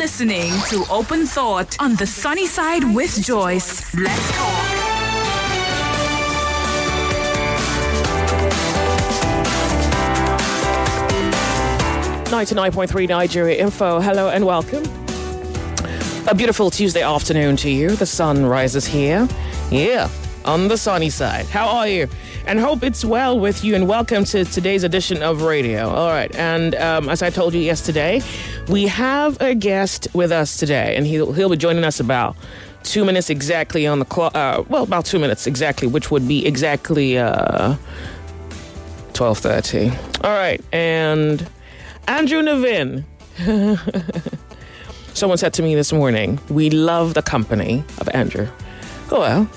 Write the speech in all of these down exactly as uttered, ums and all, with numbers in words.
listening to Open Thought on the Sunny Side with Joyce. Let's talk. ninety-nine point three Nigeria Info. Hello and welcome. A beautiful Tuesday afternoon to you. The sun rises here. Yeah, on the sunny side. How are you? And hope it's well with you, and welcome to today's edition of radio. All right, and um, as I told you yesterday, we have a guest with us today, and he'll, he'll be joining us about two minutes exactly on the clock. Uh, well, about two minutes exactly, which would be exactly uh, twelve thirty. All right, and Andrew Navin. Someone said to me this morning, we love the company of Andrew. Oh, well.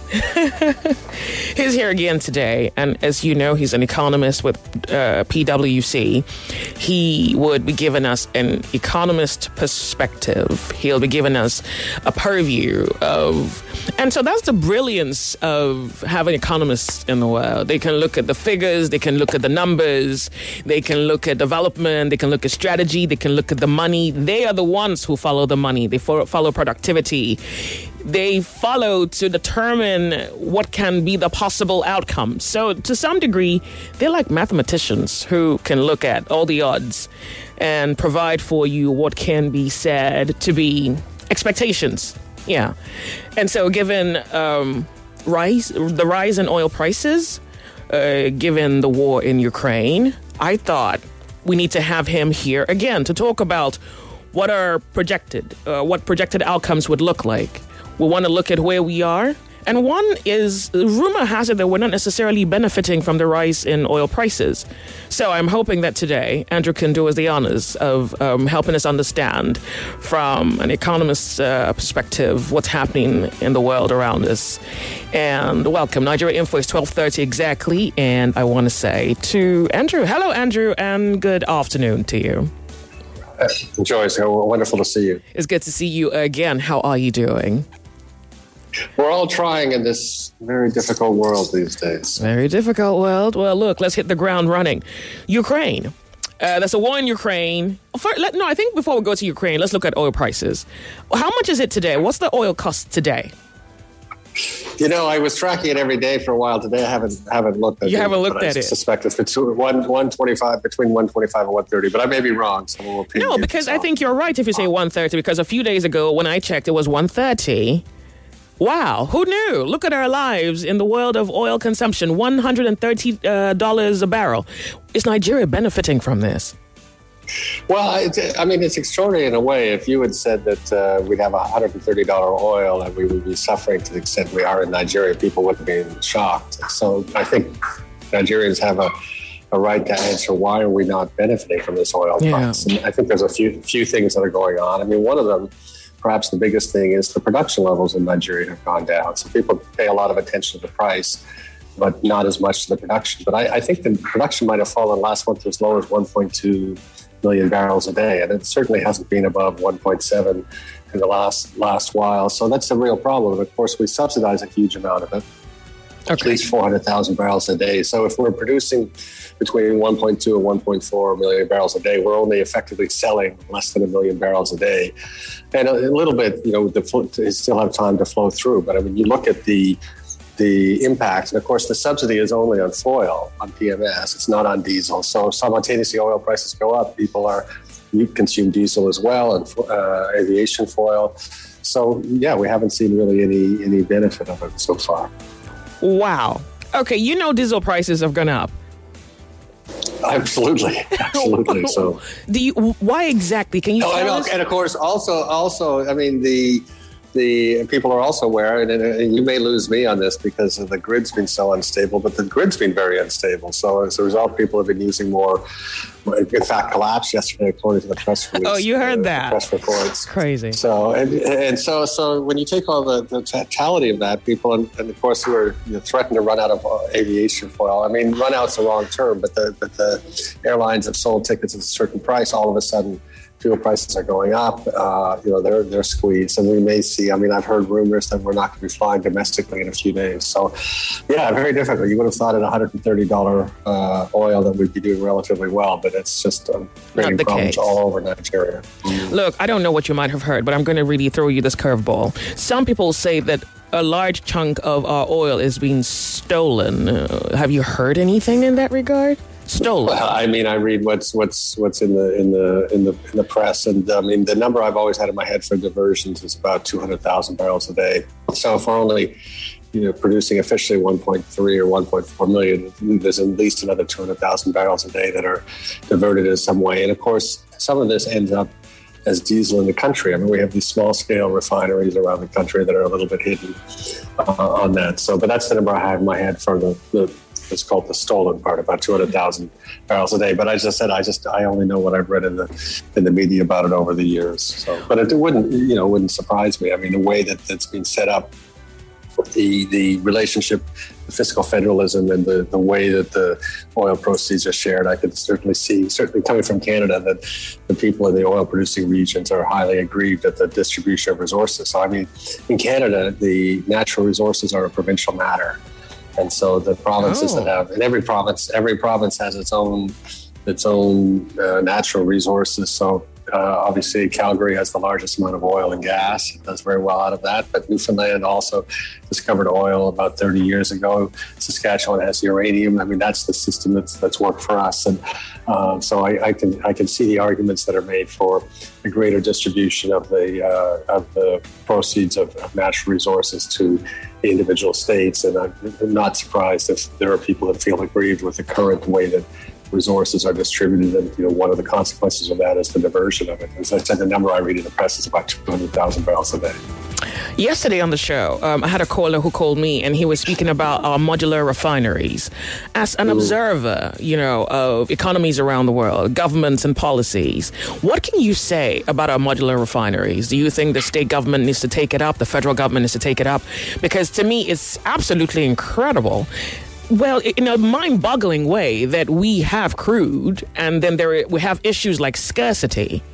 He's here again today. And as you know, he's an economist with uh, P W C. He would be giving us an economist perspective. He'll be giving us a purview of... And so that's the brilliance of having economists in the world. They can look at the figures. They can look at the numbers. They can look at development. They can look at strategy. They can look at the money. They are the ones who follow the money. They follow productivity. They follow to determine what can be the possible outcome. So to some degree, they're like mathematicians who can look at all the odds and provide for you what can be said to be expectations. Yeah. And so given um, rise, the rise in oil prices, uh, given the war in Ukraine, I thought we need to have him here again to talk about what are projected, uh, what projected outcomes would look like. We want to look at where we are. And one is, rumor has it that we're not necessarily benefiting from the rise in oil prices. So I'm hoping that today Andrew can do us the honors of um, helping us understand from an economist's uh, perspective what's happening in the world around us. And welcome. Nigeria Info is twelve thirty exactly. And I want to say to Andrew, hello, Andrew, and good afternoon to you. Uh, Joyce, wonderful to see you. It's good to see you again. How are you doing? We're all trying in this very difficult world these days. Very difficult world. Well, look, let's hit the ground running. Ukraine. Uh, there's a war in Ukraine. For, let, no, I think before we go to Ukraine, let's look at oil prices. How much is it today? What's the oil cost today? You know, I was tracking it every day for a while. Today, I haven't haven't looked at you it. You haven't looked at I it. I suspect it's between one one twenty five, between one twenty five and one thirty. But I may be wrong. Someone will no, because I think you're right if you say one thirty. Because a few days ago, when I checked, it was one thirty. Wow, who knew? Look at our lives in the world of oil consumption, one hundred thirty dollars a barrel. Is Nigeria benefiting from this? Well, it's, I mean, it's extraordinary in a way. If you had said that uh, we'd have one hundred thirty dollars oil and we would be suffering to the extent we are in Nigeria, people would have been shocked. So I think Nigerians have a, a right to answer, why are we not benefiting from this oil yeah. price? And I think there's a few few things that are going on. I mean, one of them, perhaps the biggest thing, is the production levels in Nigeria have gone down. So people pay a lot of attention to the price, but not as much to the production. But I, I think the production might have fallen last month as low as one point two million barrels a day. And it certainly hasn't been above one point seven in the last last while. So that's a real problem. Of course, we subsidize a huge amount of it, okay. At least four hundred thousand barrels a day. So if we're producing between one point two and one point four million barrels a day, we're only effectively selling less than a million barrels a day. And a, a little bit, you know, the still have time to flow through. But I mean, you look at the the impact, and of course, the subsidy is only on foil, on P M S. It's not on diesel. So simultaneously, oil prices go up. People are you consume diesel as well, and uh, aviation foil. So yeah, we haven't seen really any any benefit of it so far. Wow. Okay, you know, diesel prices have gone up. Absolutely, absolutely. So, do you? Why exactly? Can you? Oh, tell I know. us? And of course, also, also, I mean, the the people are also aware, and, and you may lose me on this because the grid's been so unstable, but the grid's been very unstable. So as a result, people have been using more. In fact, collapsed yesterday, according to the press release. Oh, you heard uh, that? Press reports. Crazy. So and and so so when you take all the, the totality of that, people and, and of course who are you know, threatened to run out of uh, aviation foil. I mean, run out's the wrong term, but the but the airlines have sold tickets at a certain price. All of a sudden, fuel prices are going up. Uh, you know, they're they're squeezed, and we may see. I mean, I've heard rumors that we're not going to be flying domestically in a few days. So, yeah, very difficult. You would have thought at one hundred thirty dollars uh, oil that we'd be doing relatively well, but it's just um, creating problems case. all over Nigeria. Mm. Look, I don't know what you might have heard, but I'm going to really throw you this curveball. Some people say that a large chunk of our oil is being stolen. Uh, have you heard anything in that regard? Stolen. Well, I mean, I read what's what's what's in the in the in the in the press, and I mean, the number I've always had in my head for diversions is about two hundred thousand barrels a day. So if we're only, you know, producing officially one point three or one point four million, there's at least another two hundred thousand barrels a day that are diverted in some way. And of course, some of this ends up as diesel in the country. I mean, we have these small-scale refineries around the country that are a little bit hidden uh, on that. So, but that's the number I have in my head for the, the it's called the stolen part, about two hundred thousand barrels a day. But as I said, I just I only know what I've read in the in the media about it over the years. So, but it wouldn't you know wouldn't surprise me. I mean, the way that it's been set up, the the relationship, the fiscal federalism, and the, the way that the oil proceeds are shared, I could certainly see, certainly coming from Canada, that the people in the oil producing regions are highly aggrieved at the distribution of resources. So, I mean, in Canada, the natural resources are a provincial matter. And so the provinces oh. that have, and every province, every province has its own, its own uh, natural resources. So uh, obviously Calgary has the largest amount of oil and gas. It does very well out of that. But Newfoundland also discovered oil about thirty years ago. Saskatchewan has uranium. I mean, that's the system that's that's worked for us. And uh, so I, I can I can see the arguments that are made for a greater distribution of the uh, of the proceeds of, of natural resources to the individual states. And I'm not surprised if there are people that feel aggrieved with the current way that resources are distributed. And, you know, one of the consequences of that is the diversion of it. As I said, the number I read in the press is about two hundred thousand barrels a day. Yesterday on the show, um, I had a caller who called me, and he was speaking about our modular refineries. As an Ooh. observer, you know, of economies around the world, governments and policies, what can you say about our modular refineries? Do you think the state government needs to take it up, the federal government needs to take it up? Because to me, it's absolutely incredible. Well, in a mind-boggling way that we have crude, and then there we have issues like scarcity.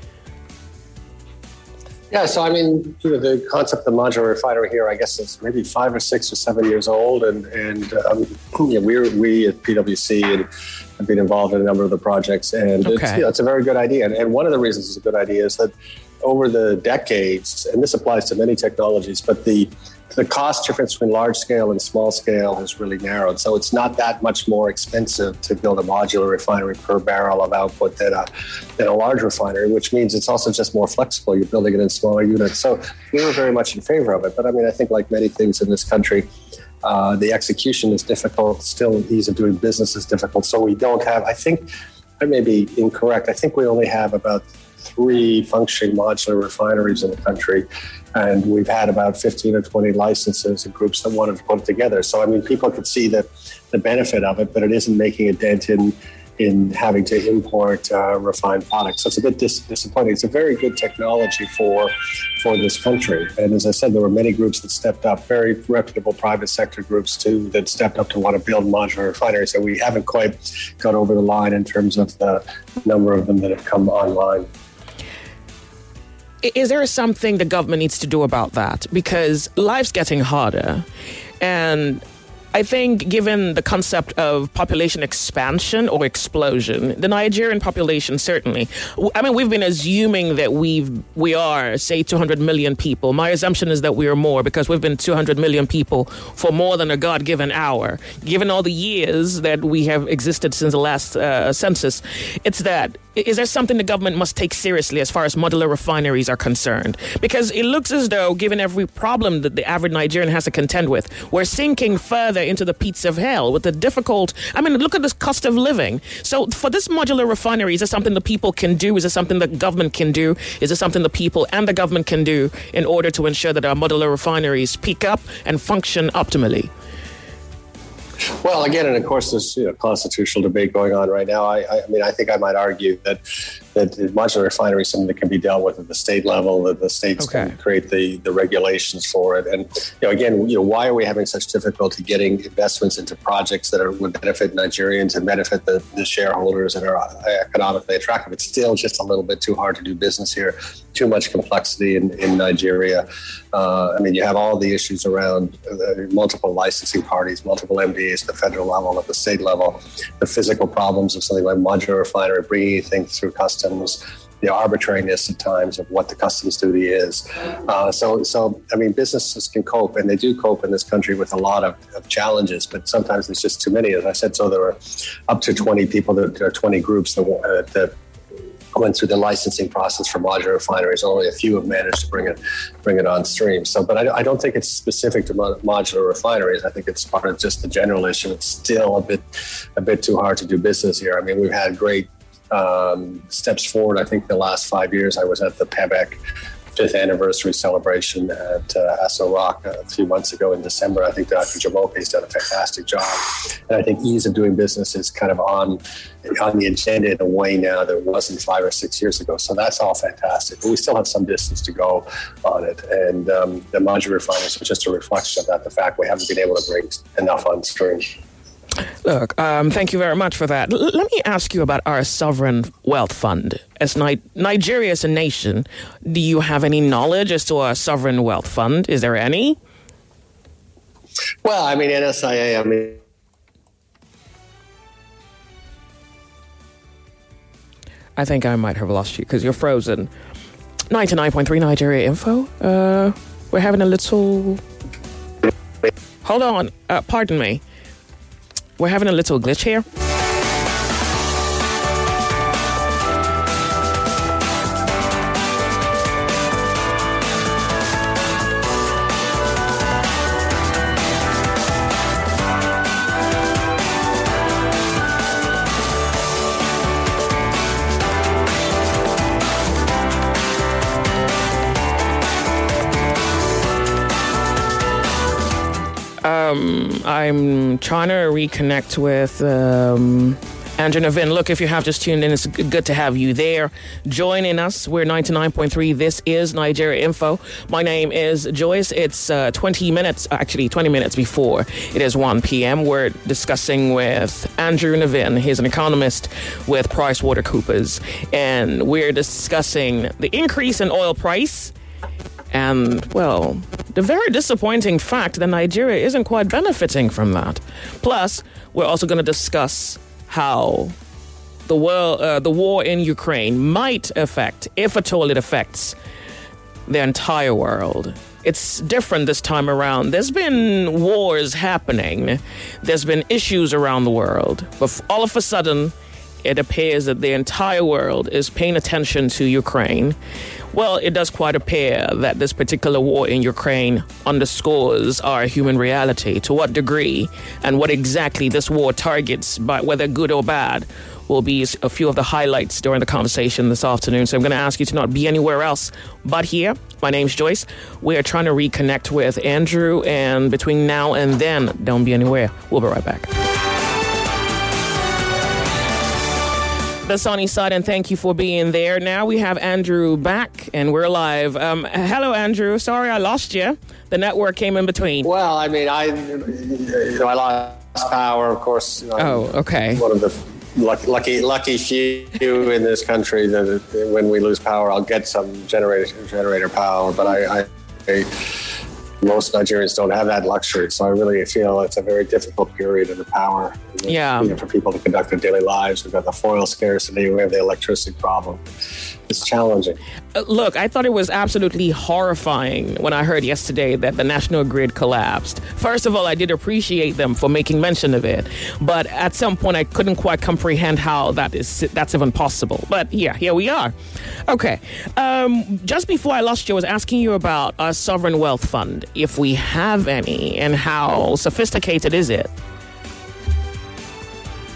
Yeah, so I mean, you know, the concept of modular refinery here, I guess, is maybe five or six or seven years old, and and um, you know, we we at P W C and have been involved in a number of the projects, and okay. it's, you know, it's a very good idea. And, and one of the reasons it's a good idea is that over the decades, and this applies to many technologies, but the the cost difference between large scale and small scale has really narrowed. So it's not that much more expensive to build a modular refinery per barrel of output than a, than a large refinery, which means it's also just more flexible. You're building it in smaller units. So we were very much in favor of it. But I mean, I think like many things in this country, uh, the execution is difficult. Still, ease of doing business is difficult. So we don't have, I think, I may be incorrect. I think we only have about three functioning modular refineries in the country. And we've had about fifteen or twenty licenses and groups that wanted to put it together. So, I mean, people could see the, the benefit of it, but it isn't making a dent in, in having to import uh, refined products. So it's a bit dis- disappointing. It's a very good technology for, for this country. And as I said, there were many groups that stepped up, very reputable private sector groups too, that stepped up to want to build modular refineries. So we haven't quite got over the line in terms of the number of them that have come online. Is there something the government needs to do about that? Because life's getting harder. And I think given the concept of population expansion or explosion, the Nigerian population certainly, I mean, we've been assuming that we've, we are, say, two hundred million people. My assumption is that we are more because we've been two hundred million people for more than a God-given hour. Given all the years that we have existed since the last uh, census, it's that. Is there something the government must take seriously as far as modular refineries are concerned? Because it looks as though, given every problem that the average Nigerian has to contend with, we're sinking further into the pits of hell with the difficult... I mean, look at this cost of living. So for this modular refinery, is it something the people can do? Is it something the government can do? Is it something the people and the government can do in order to ensure that our modular refineries peak up and function optimally? Well, again, and of course, there's you know, constitutional debate going on right now. I, I, I mean, I think I might argue that that modular refinery is something that can be dealt with at the state level. That the states okay. can create the, the regulations for it. And you know, again, you know, why are we having such difficulty getting investments into projects that are, would benefit Nigerians and benefit the, the shareholders and are economically attractive? It's still just a little bit too hard to do business here. Too much complexity in, in Nigeria. Uh, I mean, you have all the issues around uh, multiple licensing parties, multiple M D As at the federal level, at the state level, the physical problems of something like modular refinery, bringing things through customs, the arbitrariness at times of what the customs duty is. Uh, so, so I mean, businesses can cope, and they do cope in this country with a lot of, of challenges, but sometimes there's just too many. As I said, so there were up to twenty people, there are twenty groups that, uh, that went through the licensing process for modular refineries. Only a few have managed to bring it bring it on stream. So, but I, I don't think it's specific to modular refineries. I think it's part of just the general issue. It's still a bit a bit too hard to do business here. I mean, we've had great um, steps forward. I think the last five years I was at the P E B E C fifth anniversary celebration at uh, Aso Rock a few months ago in December. I think Doctor Jamoke has done a fantastic job. And I think ease of doing business is kind of on on the agenda in a way now that it wasn't five or six years ago. So that's all fantastic. But we still have some distance to go on it. And um, the modular refineries are just a reflection of that, the fact we haven't been able to bring enough on stream. Look, um, thank you very much for that. L- let me ask you about our sovereign wealth fund. As Ni- Nigeria as a nation, do you have any knowledge as to our sovereign wealth fund? Is there any? Well, I mean, N S I A, I mean... I think I might have lost you because you're frozen. ninety-nine point three Nigeria Info. Uh, we're having a little... Hold on. Uh, pardon me. We're having a little glitch here. Um, I'm trying to reconnect with um, Andrew Navin. Look, if you have just tuned in, it's good to have you there joining us. We're ninety-nine point three. This is Nigeria Info. My name is Joyce. It's uh, twenty minutes, actually twenty minutes before it is one p.m. We're discussing with Andrew Navin. He's an economist with PricewaterhouseCoopers. And we're discussing the increase in oil price and, well, the very disappointing fact that Nigeria isn't quite benefiting from that. Plus, we're also going to discuss how the world, uh, the war in Ukraine might affect, if at all it affects, the entire world. It's different this time around. There's been wars happening. There's been issues around the world. But all of a sudden, it appears that the entire world is paying attention to Ukraine. Well, it does quite appear that this particular war in Ukraine underscores our human reality. To what degree and what exactly this war targets, by whether good or bad, will be a few of the highlights during the conversation this afternoon. So I'm going to ask you to not be anywhere else but here. My name's Joyce. We are trying to reconnect with Andrew, and between now and then, don't be anywhere. We'll be right back. The sunny side, and thank you for being there. Now we have Andrew back, and we're live. Um, hello, Andrew. Sorry I lost you. The network came in between. Well, I mean, I you know, I lost power, of course. You know, oh, okay. One of the lucky, lucky, lucky few in this country that when we lose power, I'll get some generator generator power. But I, I, I most Nigerians don't have that luxury, so I really feel it's a very difficult period of the power. Yeah, you know, for people to conduct their daily lives. We've got the foil scarcity. We have the electricity problem. It's challenging. Uh, look, I thought it was absolutely horrifying when I heard yesterday that the national grid collapsed. First of all, I did appreciate them for making mention of it, but at some point I couldn't quite comprehend how that is that's even possible. But yeah, here we are. Okay, um, just before I lost you, I was asking you about our sovereign wealth fund, if we have any, and how sophisticated is it?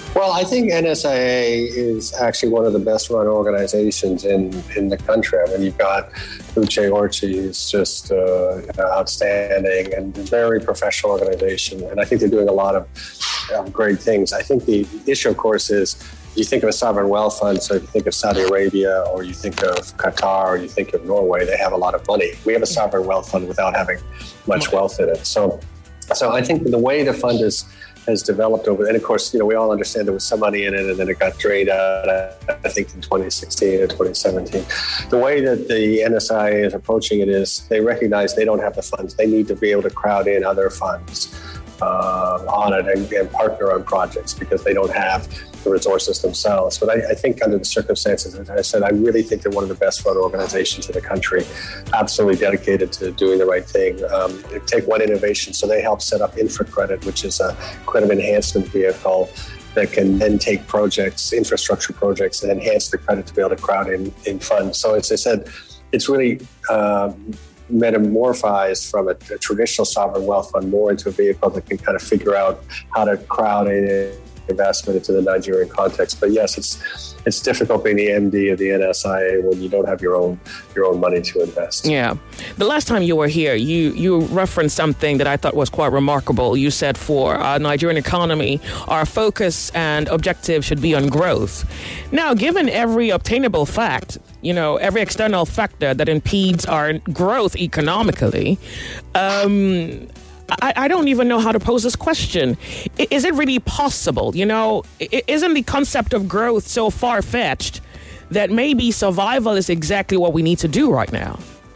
Well, I think N S I A is actually one of the best run organizations in, in the country. I mean, you've got Uche Orji, who's just uh, outstanding and very professional organization. And I think they're doing a lot of uh, great things. I think the issue, of course, is you think of a sovereign wealth fund, so if you think of Saudi Arabia or you think of Qatar or you think of Norway, they have a lot of money. We have a sovereign wealth fund without having much wealth in it. So, so I think the way the fund is has developed over, and of course, you know, we all understand there was some money in it and then it got drained out, I think in twenty sixteen or twenty seventeen. The way that the N S I A is approaching it is they recognize they don't have the funds. They need to be able to crowd in other funds uh, on it and, and partner on projects because they don't have the resources themselves. But I, I think under the circumstances, as I said, I really think they're one of the best run organizations in the country, absolutely dedicated to doing the right thing. Um, take one innovation. So they help set up InfraCredit, which is a credit enhancement vehicle that can then take projects, infrastructure projects, and enhance the credit to be able to crowd in, in funds. So as I said, it's really um, metamorphized from a, a traditional sovereign wealth fund more into a vehicle that can kind of figure out how to crowd in investment into the Nigerian context. But yes, it's it's difficult being the M D of the N S I A when you don't have your own your own money to invest. Yeah. The last time you were here, you, you referenced something that I thought was quite remarkable. You said for our Nigerian economy, our focus and objective should be on growth. Now, given every obtainable fact, you know, every external factor that impedes our growth economically, um, I, I don't even know how to pose this question. Is it really possible? You know, isn't the concept of growth so far-fetched that maybe survival is exactly what we need to do right now?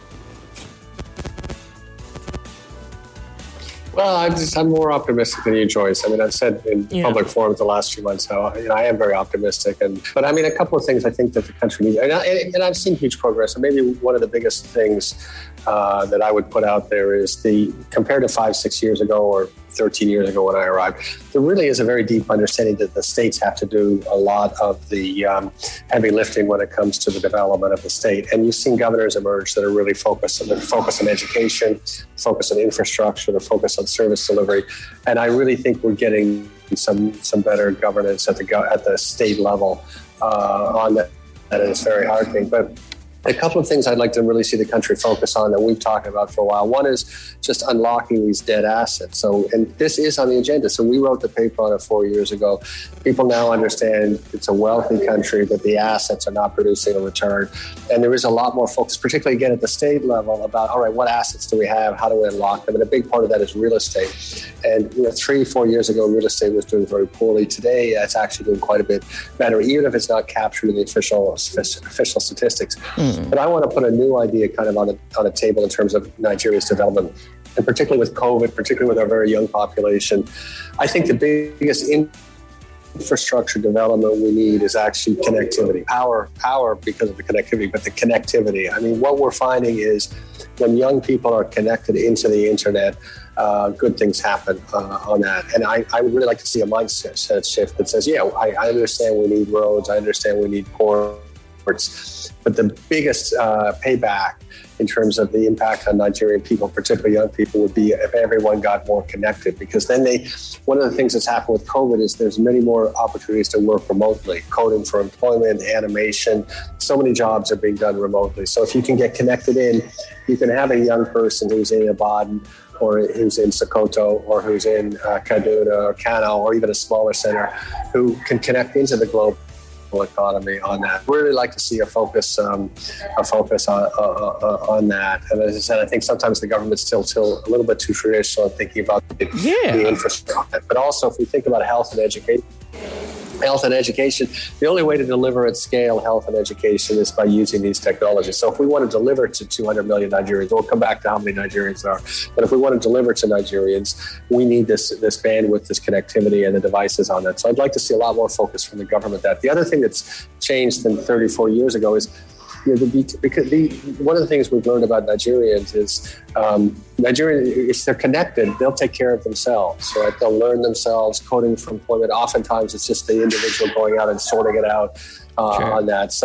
Well, I'm just, I'm more optimistic than you, Joyce. I mean, I've said in yeah. public forums the last few months how, you know, I am very optimistic. And But I mean, a couple of things I think that the country needs, and, I, and I've seen huge progress. And maybe one of the biggest things uh, that I would put out there is the, compared to five, six years ago or thirteen years ago when I arrived, there really is a very deep understanding that the states have to do a lot of the um, heavy lifting when it comes to the development of the state. And you've seen governors emerge that are really focused on, focus on education, focus on infrastructure, the focus on service delivery. And I really think we're getting some some better governance at the at the state level uh, on that. And it's very heartening. But a couple of things I'd like to really see the country focus on that we've talked about for a while. One is just unlocking these dead assets. So, and this is on the agenda. So we wrote the paper on it four years ago. People now understand it's a wealthy country, that the assets are not producing a return. And there is a lot more focus, particularly again at the state level, about, all right, what assets do we have? How do we unlock them? And a big part of that is real estate. And you know, three, four years ago, real estate was doing very poorly. Today, it's actually doing quite a bit better, even if it's not captured in the official, official statistics. Mm. But I want to put a new idea kind of on the, on the table in terms of Nigeria's development, and particularly with COVID, particularly with our very young population. I think the biggest infrastructure development we need is actually connectivity. Power, power because of the connectivity, but the connectivity. I mean, what we're finding is when young people are connected into the internet, uh, good things happen uh, on that. And I, I would really like to see a mindset shift that says, yeah, I, I understand we need roads, I understand we need ports, but the biggest uh, payback in terms of the impact on Nigerian people, particularly young people, would be if everyone got more connected. Because then they, one of the things that's happened with COVID is there's many more opportunities to work remotely, coding for employment, animation. So many jobs are being done remotely. So if you can get connected in, you can have a young person who's in Ibadan or who's in Sokoto or who's in uh, Kaduna or Kano or even a smaller center who can connect into the global economy on that. We'd really like to see a focus, um, a focus on, uh, uh, on that. And as I said, I think sometimes the government's still, still a little bit too traditional in thinking about the, yeah. the infrastructure. But also, if we think about health and education, health and education, the only way to deliver at scale health and education is by using these technologies. So if we want to deliver to two hundred million Nigerians, we'll come back to how many Nigerians there are. But if we want to deliver to Nigerians, we need this, this bandwidth, this connectivity, and the devices on that. So I'd like to see a lot more focus from the government. That the other thing that's changed than thirty-four years ago is, you know, the, because the, one of the things we've learned about Nigerians is um, Nigerians, if they're connected, they'll take care of themselves, right? They'll learn themselves, coding for employment. Oftentimes, it's just the individual going out and sorting it out uh, sure. on that. So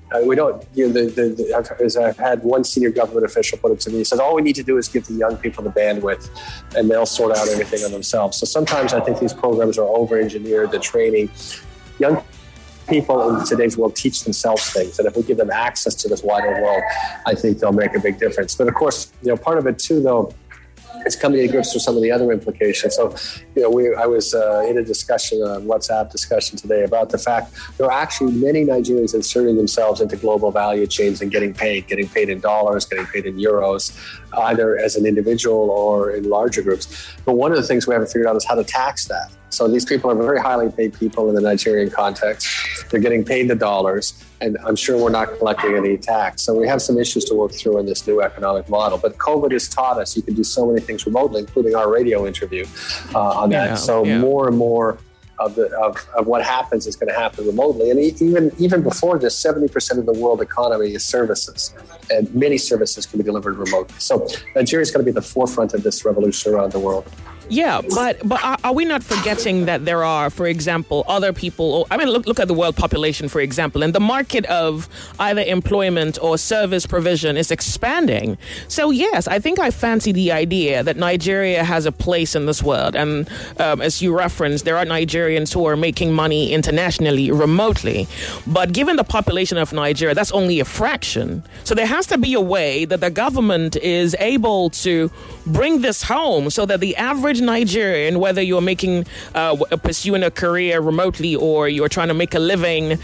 Uh, we don't, you know, the, the, the, I've, as I've had one senior government official put it to me, he said, all we need to do is give the young people the bandwidth and they'll sort out everything on themselves. So sometimes I think these programs are over-engineered, the training. Young people in today's world teach themselves things. And if we give them access to this wider world, I think they'll make a big difference. But of course, you know, part of it too, though, it's coming to grips with some of the other implications. So, you know, we I was uh, in a discussion, a WhatsApp discussion today about the fact there are actually many Nigerians inserting themselves into global value chains and getting paid, getting paid in dollars, getting paid in euros, either as an individual or in larger groups. But one of the things we haven't figured out is how to tax that. So these people are very highly paid people in the Nigerian context. They're getting paid the dollars, and I'm sure we're not collecting any tax. So we have some issues to work through in this new economic model. But COVID has taught us you can do so many things remotely, including our radio interview uh, on that. Yeah, so yeah. more and more of, the, of, of what happens is going to happen remotely. And even, even before this, seventy percent of the world economy is services, and many services can be delivered remotely. So Nigeria is going to be at the forefront of this revolution around the world. Yeah, but but are, are we not forgetting that there are, for example, other people? I mean, look look at the world population, for example, and the market of either employment or service provision is expanding. So yes, I think I fancy the idea that Nigeria has a place in this world, and um, as you referenced, there are Nigerians who are making money internationally remotely. But given the population of Nigeria, that's only a fraction. So there has to be a way that the government is able to bring this home, so that the average Nigerian, whether you're making, uh, pursuing a career remotely or you're trying to make a living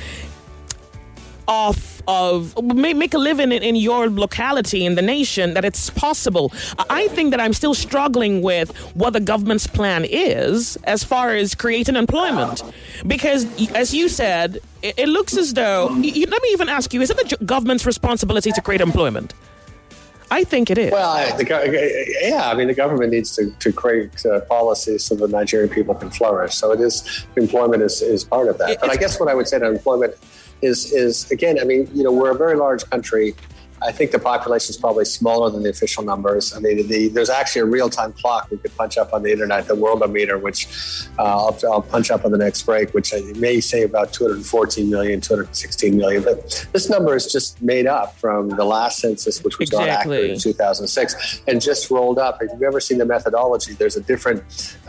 off of, make a living in, in your locality, in the nation, that it's possible. I think that I'm still struggling with what the government's plan is as far as creating employment. Because, as you said, it, it looks as though, you, let me even ask you, is it the government's responsibility to create employment? I think it is. Well, I, the, yeah, I mean, the government needs to, to create uh, policies so the Nigerian people can flourish. So it is, employment is, is part of that. It, but I guess what I would say to employment is, is, again, I mean, you know, we're a very large country. I think the population is probably smaller than the official numbers. I mean, the, there's actually a real-time clock we could punch up on the internet, the Worldometer, which uh, I'll, I'll punch up on the next break, which I may say about two hundred fourteen million, two hundred sixteen million. But this number is just made up from the last census, which was exactly. not accurate in two thousand six, and just rolled up. If you've ever seen the methodology, there's a different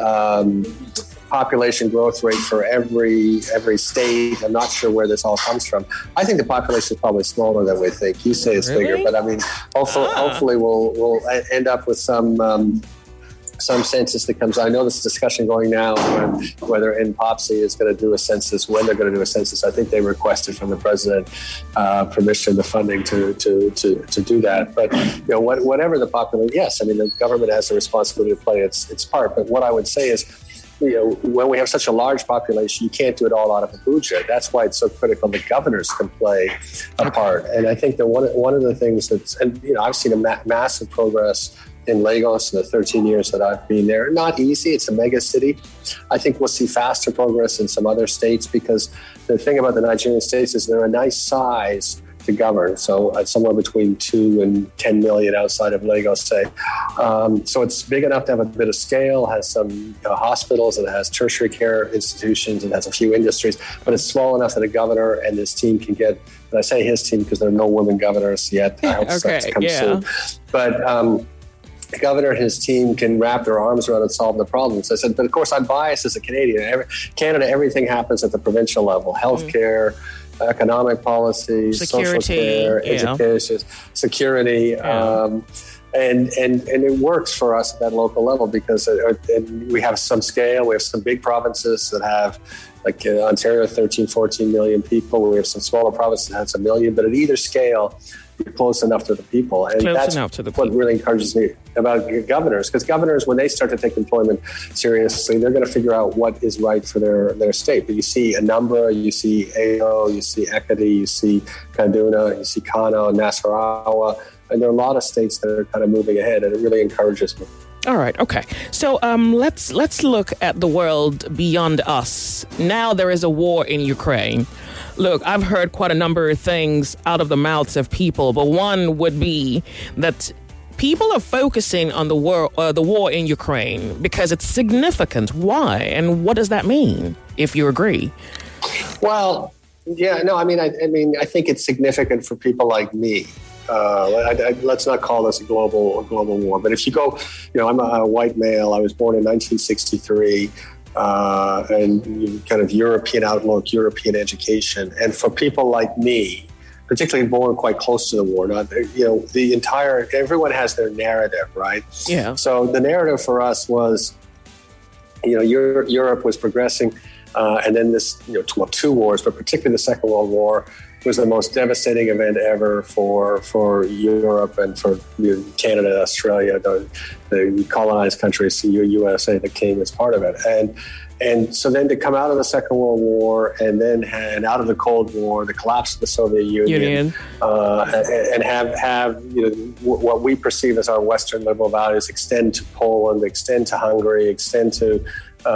um, population growth rate for every every state. I'm not sure where this all comes from. I think the population is probably smaller than we think. You say it's really? bigger, but I mean, hopefully, ah. hopefully we'll we'll end up with some um, some census that comes. I know there's a discussion going now when, whether N P O P S I is going to do a census, when they're going to do a census. I think they requested from the president uh, permission, the funding to to to to do that. But you know, what, whatever the population, yes, I mean, the government has a responsibility to play its its part. But what I would say is, you know, when we have such a large population, you can't do it all out of Abuja. That's why it's so critical that governors can play a part. And I think that one one of the things that's, and you know, I've seen a ma- massive progress in Lagos in the thirteen years that I've been there. Not easy. It's a mega city. I think we'll see faster progress in some other states, because the thing about the Nigerian states is they're a nice size to govern. So uh, somewhere between two and ten million outside of Lagos, say. Um, so it's big enough to have a bit of scale, has some uh, hospitals, it has tertiary care institutions, it has a few industries, but it's small enough that a governor and his team can get, and I say his team because there are no women governors yet. I hope okay, that comes yeah. soon. But um, the governor and his team can wrap their arms around and solve the problems. I said, but of course I'm biased as a Canadian. Every, Canada, everything happens at the provincial level. Healthcare, mm. economic policy, security, social care, yeah. education, security. Yeah. Um, and, and, and it works for us at that local level because it, it, we have some scale. We have some big provinces that have, like uh, Ontario, thirteen, fourteen million people. We have some smaller provinces that has a million, but at either scale, you're close enough to the people. And close that's enough to the what people. really encourages me about governors, because governors, when they start to take employment seriously, they're going to figure out what is right for their, their state. But you see Anambra, you see Edo, you see Ekiti, you see Kaduna, you see Kano, Nasarawa, and there are a lot of states that are kind of moving ahead, and it really encourages me. All right. Okay. So um, let's let's look at the world beyond us. Now there is a war in Ukraine. Look, I've heard quite a number of things out of the mouths of people, but one would be that people are focusing on the war, uh, the war in Ukraine because it's significant. Why? And what does that mean, if you agree? Well, Yeah, no, I mean, I, I mean, I think it's significant for people like me. Uh, I, I, let's not call this a global a global war. But if you go, you know, I'm a, a white male. I was born in nineteen sixty-three, uh, and kind of European outlook, European education. And for people like me, particularly born quite close to the war, not, you know, the entire, everyone has their narrative, right? Yeah. So the narrative for us was, you know, Europe, Europe was progressing. Uh, and then this, you know, well, two wars, but particularly the Second World War was the most devastating event ever for for Europe and for you know, Canada, Australia, the, the colonized countries, the U S A that came as part of it. And and so then to come out of the Second World War and then and out of the Cold War, the collapse of the Soviet Union, Union. Uh, and, and have have you know what we perceive as our Western liberal values extend to Poland, extend to Hungary, extend to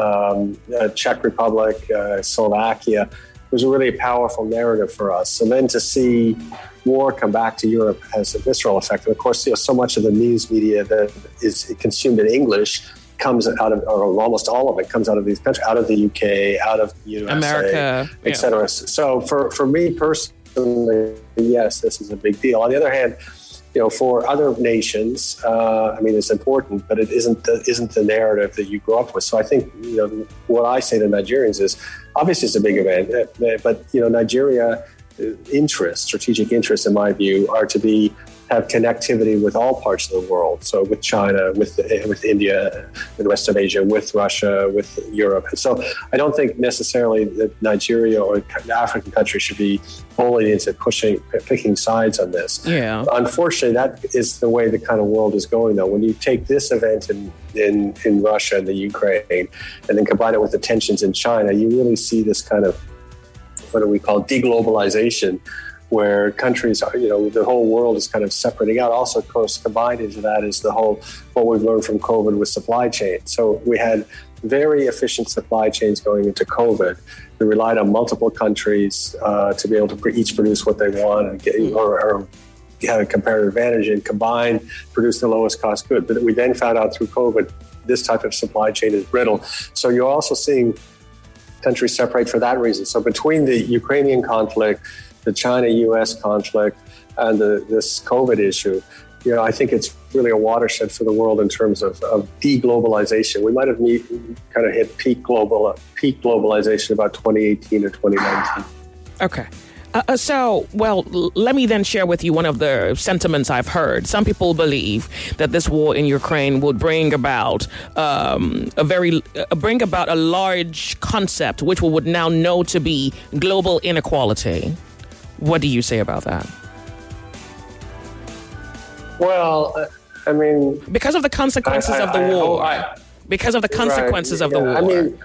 um, uh, Czech Republic, uh, Slovakia. It was a really powerful narrative for us. So then to see war come back to Europe has a visceral effect. And of course, you know, so much of the news media that is consumed in English comes out of, or almost all of it comes out of these countries, out of the U K, out of the U S A, America, et cetera. Yeah. So for, for me personally, yes, this is a big deal. On the other hand, you know, for other nations, uh, I mean, it's important, but it isn't the, isn't the narrative that you grew up with. So I think, you know, what I say to Nigerians is, obviously it's a big event, but, you know, Nigeria interests, strategic interests, in my view, are to be have connectivity with all parts of the world. So with China, with with India, with the rest of Asia, with Russia, with Europe. And so I don't think necessarily that Nigeria or African countries should be bullied into pushing, picking sides on this. Yeah. Unfortunately, that is the way the kind of world is going, though. When you take this event in, in, in Russia and the Ukraine, and then combine it with the tensions in China, you really see this kind of, what do we call, deglobalization, where countries are, you know, the whole world is kind of separating out. Also, of course, combined into that is the whole, what we've learned from COVID with supply chain. So we had very efficient supply chains going into COVID. They relied on multiple countries uh, to be able to each produce what they want and get, or, or have a comparative advantage and combine, produce the lowest cost good. But we then found out through COVID, this type of supply chain is brittle. So you're also seeing countries separate for that reason. So between the Ukrainian conflict, the China-U S conflict, and the, this COVID issue, you know, I think it's really a watershed for the world in terms of, of deglobalization. We might have meet, kind of hit peak global peak globalization about twenty eighteen or twenty nineteen. Okay. Uh, so, well, l- let me then share with you one of the sentiments I've heard. Some people believe that this war in Ukraine would bring about um, a very uh, bring about a large concept, which we would now know to be global inequality. What do you say about that? Well, I mean, because of the consequences I, I, of the I, war. I, because of the consequences right, of the yeah, war. I mean,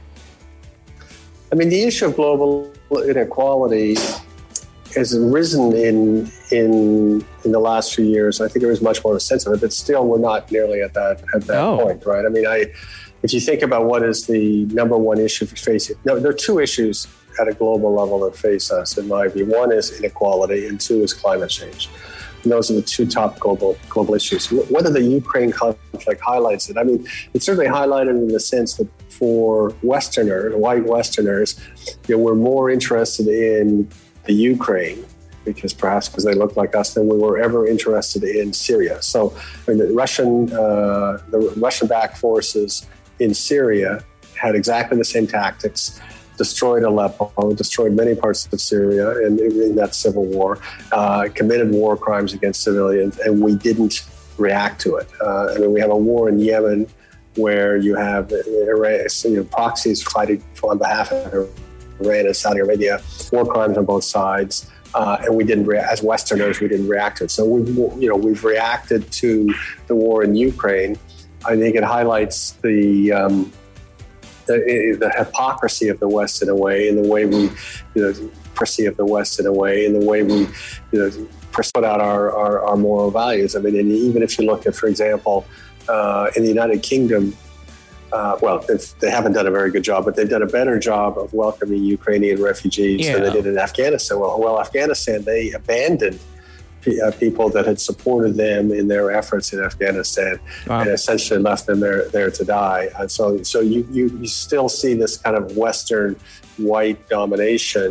I mean, the issue of global inequality has risen in in in the last few years. I think there was much more of a sense of it, but still, we're not nearly at that at that oh. point, right? I mean, I if you think about what is the number one issue facing, no, there are two issues at a global level that face us, in my view. One is inequality, and two is climate change. And those are the two top global global issues. Whether the Ukraine conflict highlights it, I mean, it's certainly highlighted in the sense that for Westerners, white Westerners, you know, we're more interested in the Ukraine, because perhaps because they look like us, than we were ever interested in Syria. So, I mean, the Russian, uh, the Russian-backed forces in Syria had exactly the same tactics. Destroyed Aleppo, destroyed many parts of Syria in, in that civil war, uh, committed war crimes against civilians, and we didn't react to it. Uh, I mean, we have a war in Yemen where you have Iran, you know, proxies fighting on behalf of Iran and Saudi Arabia, war crimes on both sides, uh, and we didn't, rea- as Westerners, we didn't react to it. So we've, you know, we've reacted to the war in Ukraine. I think it highlights the um, The, the hypocrisy of the West in a way, in the way we, you know, perceive the West in a way, in the way we, you know, put out our, our, our moral values. I mean, and even if you look at, for example, uh, in the United Kingdom, uh, well, they haven't done a very good job, but they've done a better job of welcoming Ukrainian refugees yeah. than they did in Afghanistan. Well, well, Afghanistan, they abandoned Uh, people that had supported them in their efforts in Afghanistan wow. and essentially left them there there to die. And so, so you, you you still see this kind of Western white domination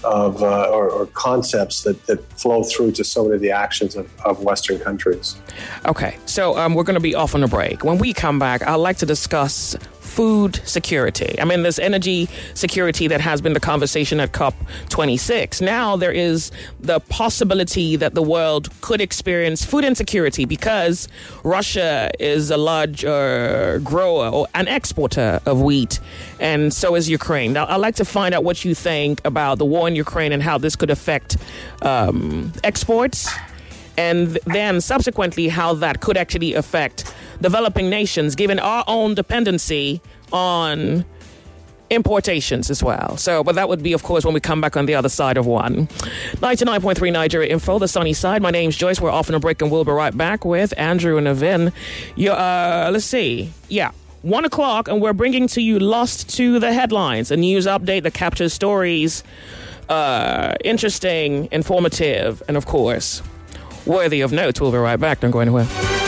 of uh, or, or concepts that, that flow through to so many of the actions of, of Western countries. Okay, so um, we're going to be off on a break. When we come back, I'd like to discuss food security. I mean, there's energy security that has been the conversation at COP twenty-six. Now there is the possibility that the world could experience food insecurity because Russia is a large uh, grower or an exporter of wheat, and so is Ukraine. Now, I'd like to find out what you think about the war in Ukraine and how this could affect um, exports, and then subsequently how that could actually affect developing nations, given our own dependency on importations as well. So, but that would be, of course, when we come back on the other side of one. ninety-nine point three Nigeria Info, the sunny side. My name's Joyce. We're off on a break and we'll be right back with Andrew and Navin. You, uh, let's see. Yeah. One o'clock, and we're bringing to you Lost to the Headlines, a news update that captures stories, uh, interesting, informative, and, of course, worthy of note. We'll be right back. Don't go anywhere.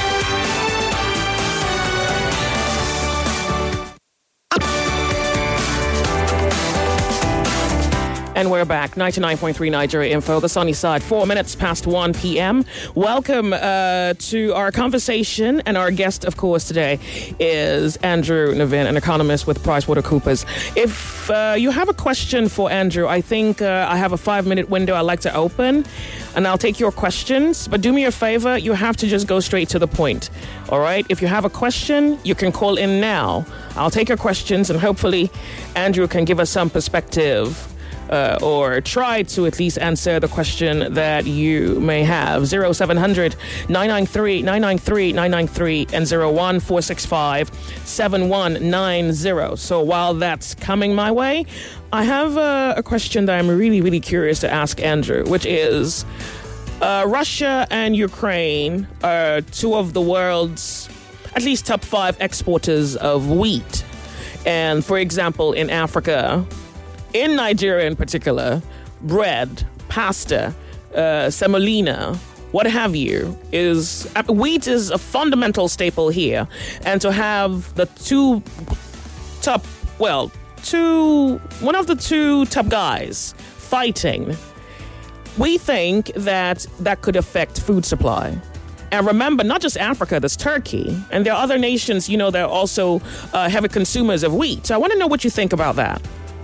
And we're back. ninety-nine point three Nigeria Info, the sunny side, four minutes past one p.m. Welcome uh, to our conversation. And our guest, of course, today is Andrew Navin, an economist with PricewaterhouseCoopers. If uh, you have a question for Andrew, I think uh, I have a five-minute window I'd like to open, and I'll take your questions. But do me a favor, you have to just go straight to the point. All right? If you have a question, you can call in now. I'll take your questions, and hopefully Andrew can give us some perspective Uh, or try to at least answer the question that you may have. zero seven hundred nine nine three nine nine three nine nine three and zero one four six five seven one nine zero. So while that's coming my way, I have a, a question that I'm really, really curious to ask Andrew, which is uh, Russia and Ukraine are two of the world's at least top five exporters of wheat. And for example, in Africa, in Nigeria in particular, bread, pasta, uh, semolina, what have you, is uh, wheat is a fundamental staple here. And to have the two top, well, two, one of the two top guys fighting, we think that that could affect food supply. And remember, not just Africa, there's Turkey. And there are other nations, you know, that are also uh, heavy consumers of wheat. So I want to know what you think about that.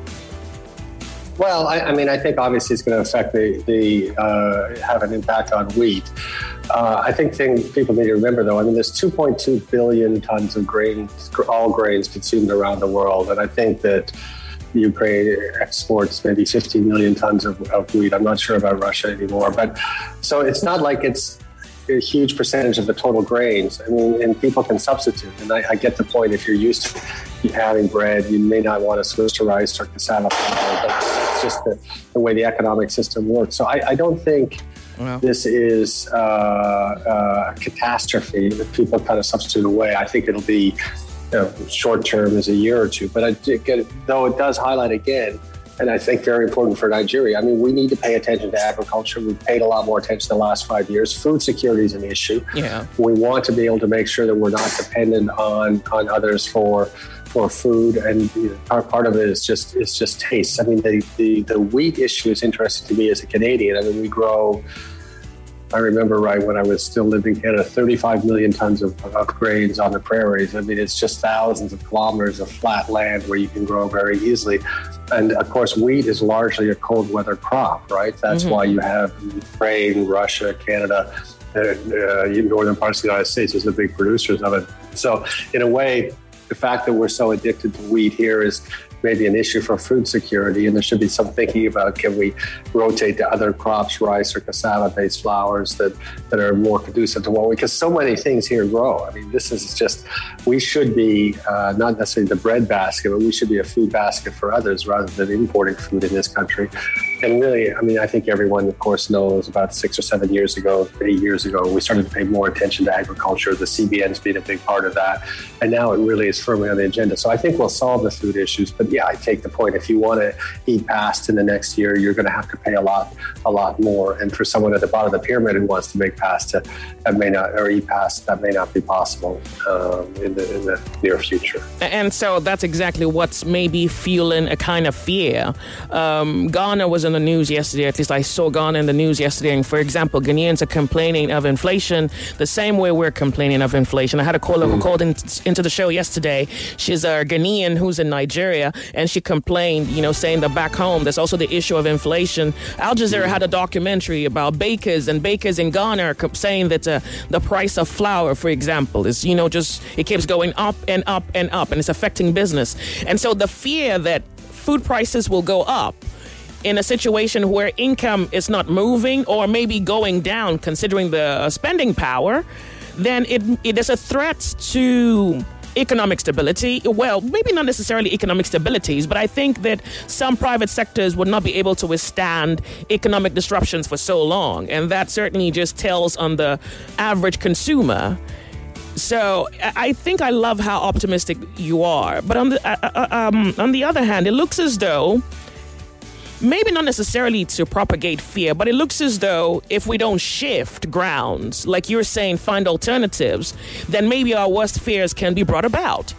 Well, I, I mean, I think obviously it's going to affect the, the uh, have an impact on wheat. Uh, I think thing people need to remember, though, I mean, there's two point two billion tons of grains, all grains consumed around the world. And I think that Ukraine exports maybe fifteen million tons of, of wheat. I'm not sure about Russia anymore. But so it's not like it's a huge percentage of the total grains. I mean, and people can substitute. And I, I get the point. If you're used to having bread, you may not want to switch to rice or cassava flour, but it's just the, the way the economic system works. So I, I don't think wow. this is uh, uh, a catastrophe that people kind of substitute away. I think it'll be, you know, short term is a year or two. But I did get it, though it does highlight again, and I think very important for Nigeria. I mean, we need to pay attention to agriculture. We've paid a lot more attention the last five years. Food security is an issue. Yeah. We want to be able to make sure that we're not dependent on, on others for for food, and you know, part, part of it is just it's just taste. I mean, the, the, the wheat issue is interesting to me as a Canadian. I mean, we grow, I remember right when I was still living in Canada, thirty-five million tons of, of grains on the prairies. I mean, it's just thousands of kilometers of flat land where you can grow very easily. And of course, wheat is largely a cold weather crop, right? That's mm-hmm. why you have Ukraine, Russia, Canada, uh, uh, northern parts of the United States as the big producers of it. So in a way, the fact that we're so addicted to wheat here is maybe an issue for food security, and there should be some thinking about, can we rotate to other crops, rice or cassava-based flours that, that are more conducive to what we, because so many things here grow. I mean, this is just, we should be uh, not necessarily the bread basket, but we should be a food basket for others rather than importing food in this country. And really, I mean, I think everyone, of course, knows about six or seven years ago, eight years ago, we started to pay more attention to agriculture. The C B N's been a big part of that. And now it really is firmly on the agenda. So I think we'll solve the food issues. But yeah, I take the point. If you want to eat pasta in the next year, you're going to have to pay a lot, a lot more. And for someone at the bottom of the pyramid who wants to make pasta, that may not, or eat pasta, that may not be possible um, in, the, in the near future. And so that's exactly what's maybe fueling a kind of fear. Um, Ghana was in the news yesterday, at least I saw Ghana in the news yesterday. And for example, Ghanaians are complaining of inflation the same way we're complaining of inflation. I had a caller who called in, into the show yesterday. She's a Ghanaian who's in Nigeria, and she complained, you know, saying that back home there's also the issue of inflation. Al Jazeera had a documentary about bakers, and bakers in Ghana are saying that uh, the price of flour, for example, is, you know, just, it keeps going up and up and up, and it's affecting business. And so the fear that food prices will go up in a situation where income is not moving or maybe going down, considering the uh, spending power, then it it is a threat to economic stability. Well, maybe not necessarily economic stabilities, but I think that some private sectors would not be able to withstand economic disruptions for so long. And that certainly just tells on the average consumer. So I think I love how optimistic you are. But on the, uh, um, on the other hand, it looks as though, maybe not necessarily to propagate fear, but it looks as though if we don't shift grounds, like you're saying, find alternatives, then maybe our worst fears can be brought about.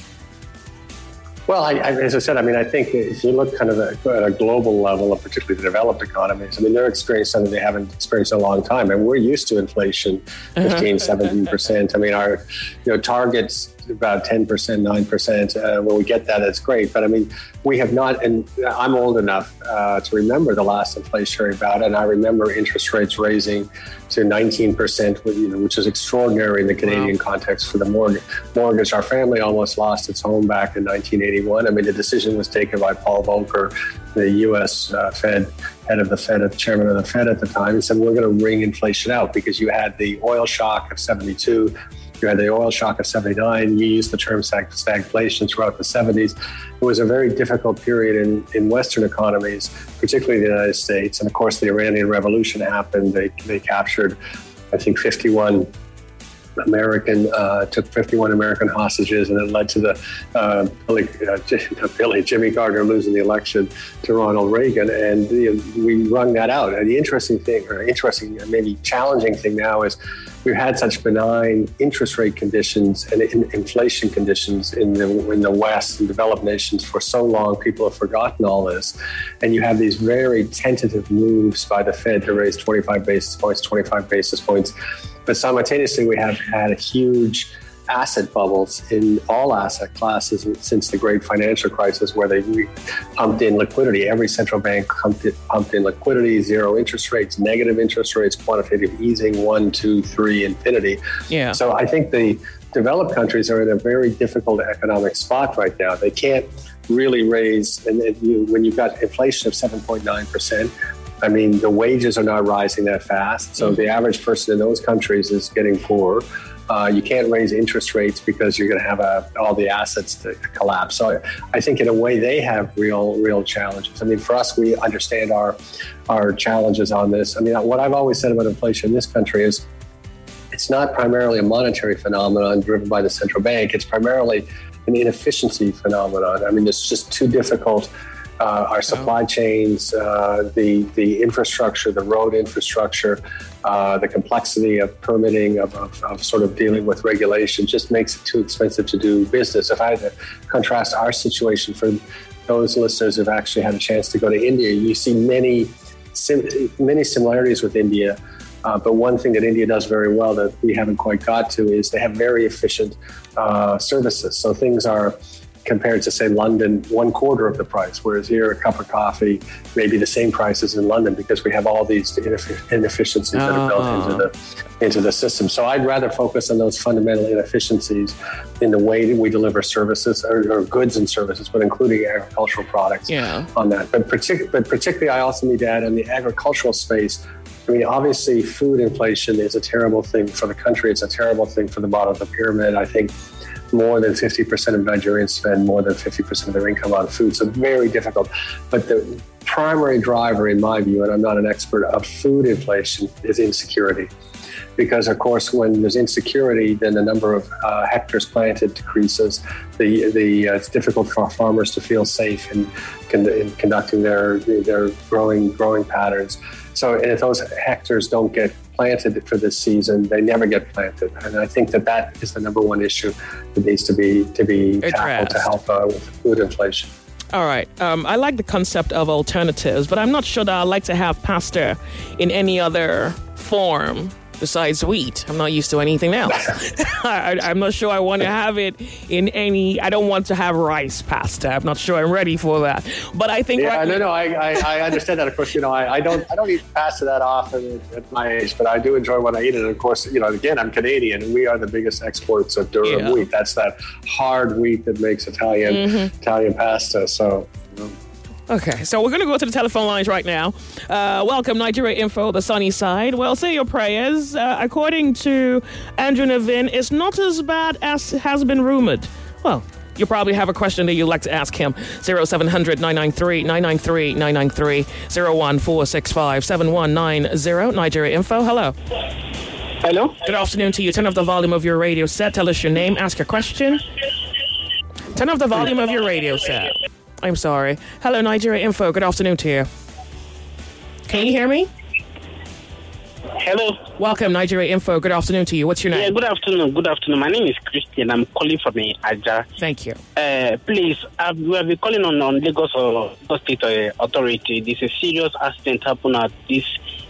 Well, I, I, as I said, I mean, I think if you look kind of at a global level, and particularly the developed economies, I mean, they're experiencing something they haven't experienced in a long time. And we're used to inflation, fifteen, seventeen percent. I mean, our you know targets about ten percent, nine percent. Uh, when we get that, that's great. But I mean, we have not, and I'm old enough uh, to remember the last inflationary bout, and I remember interest rates raising to nineteen percent, you know, which is extraordinary in the Canadian wow. context for the mortgage. mortgage. Our family almost lost its home back in nineteen eighty-one. I mean, the decision was taken by Paul Volcker, the U S uh, Fed, head of the Fed, the chairman of the Fed at the time. He said, we're going to wring inflation out because you had the oil shock of seventy-two. You had the oil shock of seventy-nine. You used the term stag- stagflation throughout the seventies. It was a very difficult period in, in Western economies, particularly the United States. And of course, the Iranian Revolution happened. They they captured, I think, fifty-one American, uh, took fifty-one American hostages, and it led to the uh, Billy, uh, Billy, Jimmy Carter losing the election to Ronald Reagan. And you know, we wrung that out. And the interesting thing, or interesting, maybe challenging thing now is, we've had such benign interest rate conditions and in inflation conditions in the in the West and developed nations for so long. People have forgotten all this. And you have these very tentative moves by the Fed to raise twenty-five basis points, twenty-five basis points. But simultaneously, we have had a huge asset bubbles in all asset classes since the great financial crisis, where they pumped in liquidity. Every central bank pumped, it, pumped in liquidity, zero interest rates, negative interest rates, quantitative easing, one, two, three, infinity. Yeah. So I think the developed countries are in a very difficult economic spot right now. They can't really raise, and you, when you've got inflation of seven point nine percent, I mean, the wages are not rising that fast. So mm-hmm. the average person in those countries is getting poorer. Uh, you can't raise interest rates because you're going to have a, all the assets to collapse. So I think in a way they have real, real challenges. I mean, for us, we understand our our challenges on this. I mean, what I've always said about inflation in this country is it's not primarily a monetary phenomenon driven by the central bank. It's primarily an inefficiency phenomenon. I mean, it's just too difficult. Uh, our supply chains, uh, the the infrastructure, the road infrastructure, uh, the complexity of permitting, of, of, of sort of dealing with regulation just makes it too expensive to do business. If I had to contrast our situation for those listeners who've actually had a chance to go to India, you see many, sim- many similarities with India. Uh, but one thing that India does very well that we haven't quite got to is they have very efficient uh, services. So things are, compared to, say, London, one quarter of the price, whereas here a cup of coffee may be the same price as in London because we have all these ineff- inefficiencies that are built into the into the system. So I'd rather focus on those fundamental inefficiencies in the way that we deliver services or, or goods and services, but including agricultural products yeah. on that. But, partic- but particularly, I also need to add on the agricultural space. I mean, obviously, food inflation is a terrible thing for the country. It's a terrible thing for the bottom of the pyramid. I think more than fifty percent of Nigerians spend more than fifty percent of their income on food. So very difficult. But the primary driver, in my view, and I'm not an expert, of food inflation is insecurity. Because, of course, when there's insecurity, then the number of uh, hectares planted decreases. The the uh, it's difficult for farmers to feel safe in, in conducting their their growing growing patterns. So if those hectares don't get planted for this season, they never get planted. And I think that that is the number one issue that needs to be to be tackled to help uh, with food inflation. All right. Um, I like the concept of alternatives, but I'm not sure that I'd like to have pasta in any other form besides wheat. I'm not used to anything else. I, I'm not sure I want to have it in any... I don't want to have rice pasta. I'm not sure I'm ready for that. But I think... Yeah, right no, no, I, I, I understand that. Of course, you know, I, I don't I don't eat pasta that often at my age, but I do enjoy when I eat it. And of course, you know, again, I'm Canadian, and we are the biggest exports of durum Yeah. wheat. That's that hard wheat that makes Italian Mm-hmm. Italian pasta. So... You know. Okay, so we're going to go to the telephone lines right now. Uh, welcome, Nigeria Info, the sunny side. Well, say your prayers. Uh, according to Andrew Nevin, it's not as bad as has been rumored. Well, you probably have a question that you'd like to ask him. zero seven hundred nine nine three nine nine three nine nine three zero one four six five seven one nine zero. Nigeria Info, hello. Hello? Good afternoon to you. Turn off the volume of your radio set. Tell us your name. Ask your question. Turn off the volume of your radio set. I'm sorry. Hello, Nigeria Info. Good afternoon to you. Can you hear me? Hello? Welcome, Nigeria Info. Good afternoon to you. What's your Yeah, name? good afternoon. Good afternoon. My name is Christian. I'm calling from uh, Aja. Thank you. Uh, please, I've, we have been calling on, on Lagos or Lagos State uh, Authority. There's a serious accident happened at this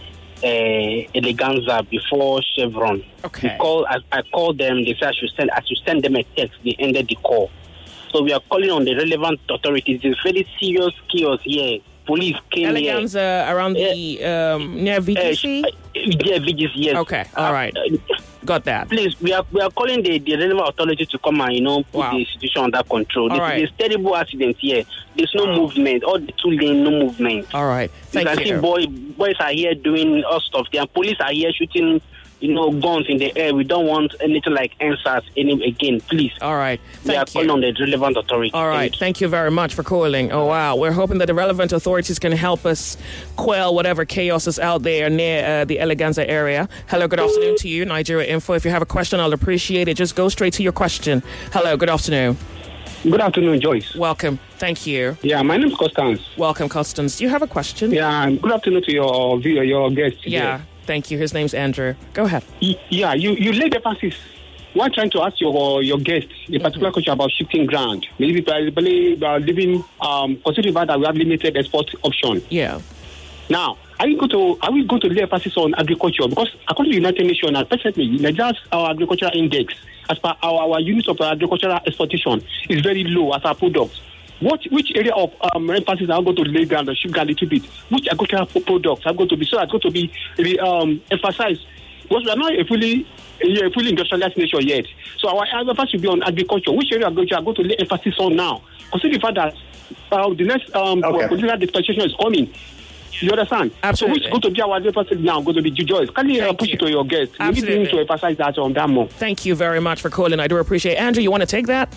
uh, Eleganza before Chevron. Okay. We call, I, I called them. They said I should send, I should send them a text. They ended the call. So we are calling on the relevant authorities. There's very serious chaos here. Police came Elegance here. uh, around the, um, near V G C? Uh, yeah, V G C, yes. Okay, all right. Uh, Got that. Please, we are we are calling the, the relevant authority to come and, you know, put Wow. the situation under control. All This right. is a terrible accident here. There's no Wow. movement. All the two lane, no movement. All right. You Thank can you. see boy, boys are here doing all stuff there. Police are here shooting, you know, guns in the air. We don't want anything like answers any again. Please. All right. We are Thank calling you. on the relevant authority. All right. Thank you very much for calling. Oh, wow. We're hoping that the relevant authorities can help us quell whatever chaos is out there near uh, the Eleganza area. Hello. Good afternoon to you, Nigeria Info. If you have a question, I'll appreciate it. Just go straight to your question. Hello. Good afternoon. Good afternoon, Joyce. Welcome. Thank you. Yeah, my name is Constance. Welcome, Constance. Do you have a question? Yeah, good afternoon to your viewer, your guest. Yeah. Thank you. His name's Andrew. Go ahead. Yeah, you, you laid emphasis. One trying to ask your your guest a particular mm-hmm. question about shifting ground. Maybe probably uh, living, um, considering that we have limited export option. Yeah. Now, are you going to are we going to lay emphasis on agriculture? Because according to the United Nations, and presently Nigeria's our agricultural index, as per our, our unit of agricultural exportation, is very low as our product. What which area of um, emphasis are going to lay down the sugar a little bit? Which agricultural products are going to be so that's going to be um, emphasized? Because we are not a fully a fully industrialized nation yet. So our emphasis should be on agriculture. Which area are going to, are going to lay emphasis on now? Consider the fact that uh, the next um, Okay. political dispensation is coming. You understand? Absolutely. So which is going to be our emphasis now? Going to be Joyce. Can you uh, Thank push you. it to your guest? Absolutely. We need to emphasize that on that more. Thank you very much for calling. I do appreciate it. Andrew, you want to take that?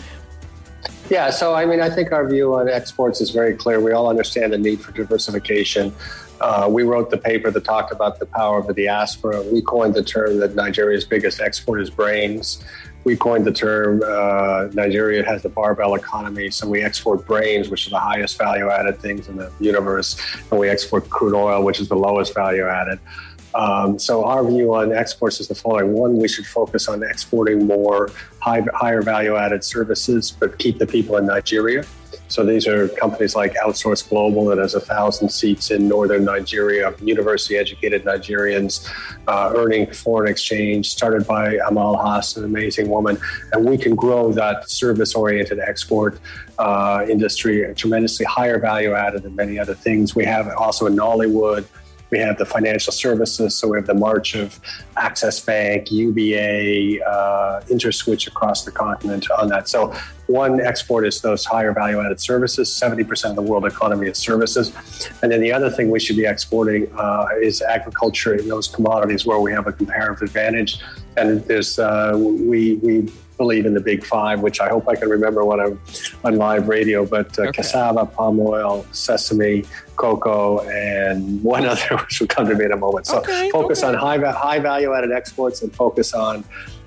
Yeah, so I mean, I think our view on exports is very clear. We all understand the need for diversification. Uh, we wrote the paper that talked about the power of the diaspora. We coined the term that Nigeria's biggest export is brains. We coined the term uh, Nigeria has the barbell economy, so we export brains, which is the highest value-added things in the universe, and we export crude oil, which is the lowest value-added. Um, so our view on exports is the following. One, we should focus on exporting more high, higher value-added services, but keep the people in Nigeria. So these are companies like Outsource Global that has a thousand seats in northern Nigeria, university-educated Nigerians uh, earning foreign exchange, started by Amal Hass, an amazing woman. And we can grow that service-oriented export uh, industry tremendously higher value-added than many other things. We have also in Nollywood. We have the financial services, so we have the march of Access Bank, U B A, uh, Interswitch across the continent on that. So one export is those higher value-added services. seventy percent of the world economy is services. And then the other thing we should be exporting uh, is agriculture in those commodities where we have a comparative advantage. And there's uh, we we believe in the big five, which I hope I can remember when I'm on live radio, but uh, Okay. cassava, palm oil, sesame, cocoa, and one other, which will come to me in a moment. So Okay, focus okay. on high, va- high value-added exports and focus on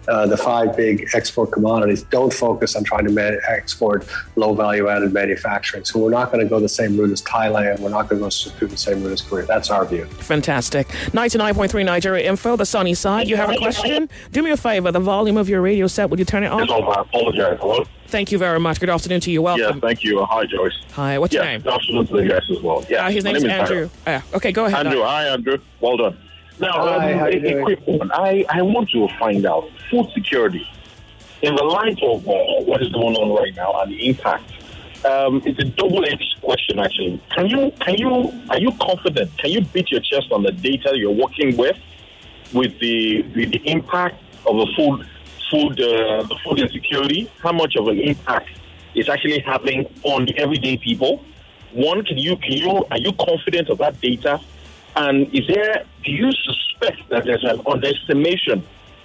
uh, the five big export commodities don't focus on trying to man- export low value added manufacturing. So we're not going to go the same route as Thailand. We're not going to go through the same route as Korea. That's our view. Fantastic. ninety-nine point three Nigeria Info, the sunny side. You have a question? Do me a favor. The volume of your radio set, would you turn it on? Yes, I apologize. Hello? Thank you very much. Good afternoon to you. Welcome. Yes, thank you. Hi, Joyce. Hi. What's yes, your name? Good afternoon to the guys as well. Yeah, uh, his my name is name Andrew. Uh, okay, go ahead. Andrew. Hi, Andrew. Well done. Now, Hi, um, how you a, a doing? quick one. I, I want to find out food security in the light of uh, what is going on right now and the impact. Um, it's a double-edged question, actually. Can you, can you, are you confident? Can you beat your chest on the data you're working with, with the with the impact of the food, food, uh, the food insecurity? How much of an impact it's actually having on the everyday people? One, can you, can you, are you confident of that data? And is there, do you suspect that there's an underestimation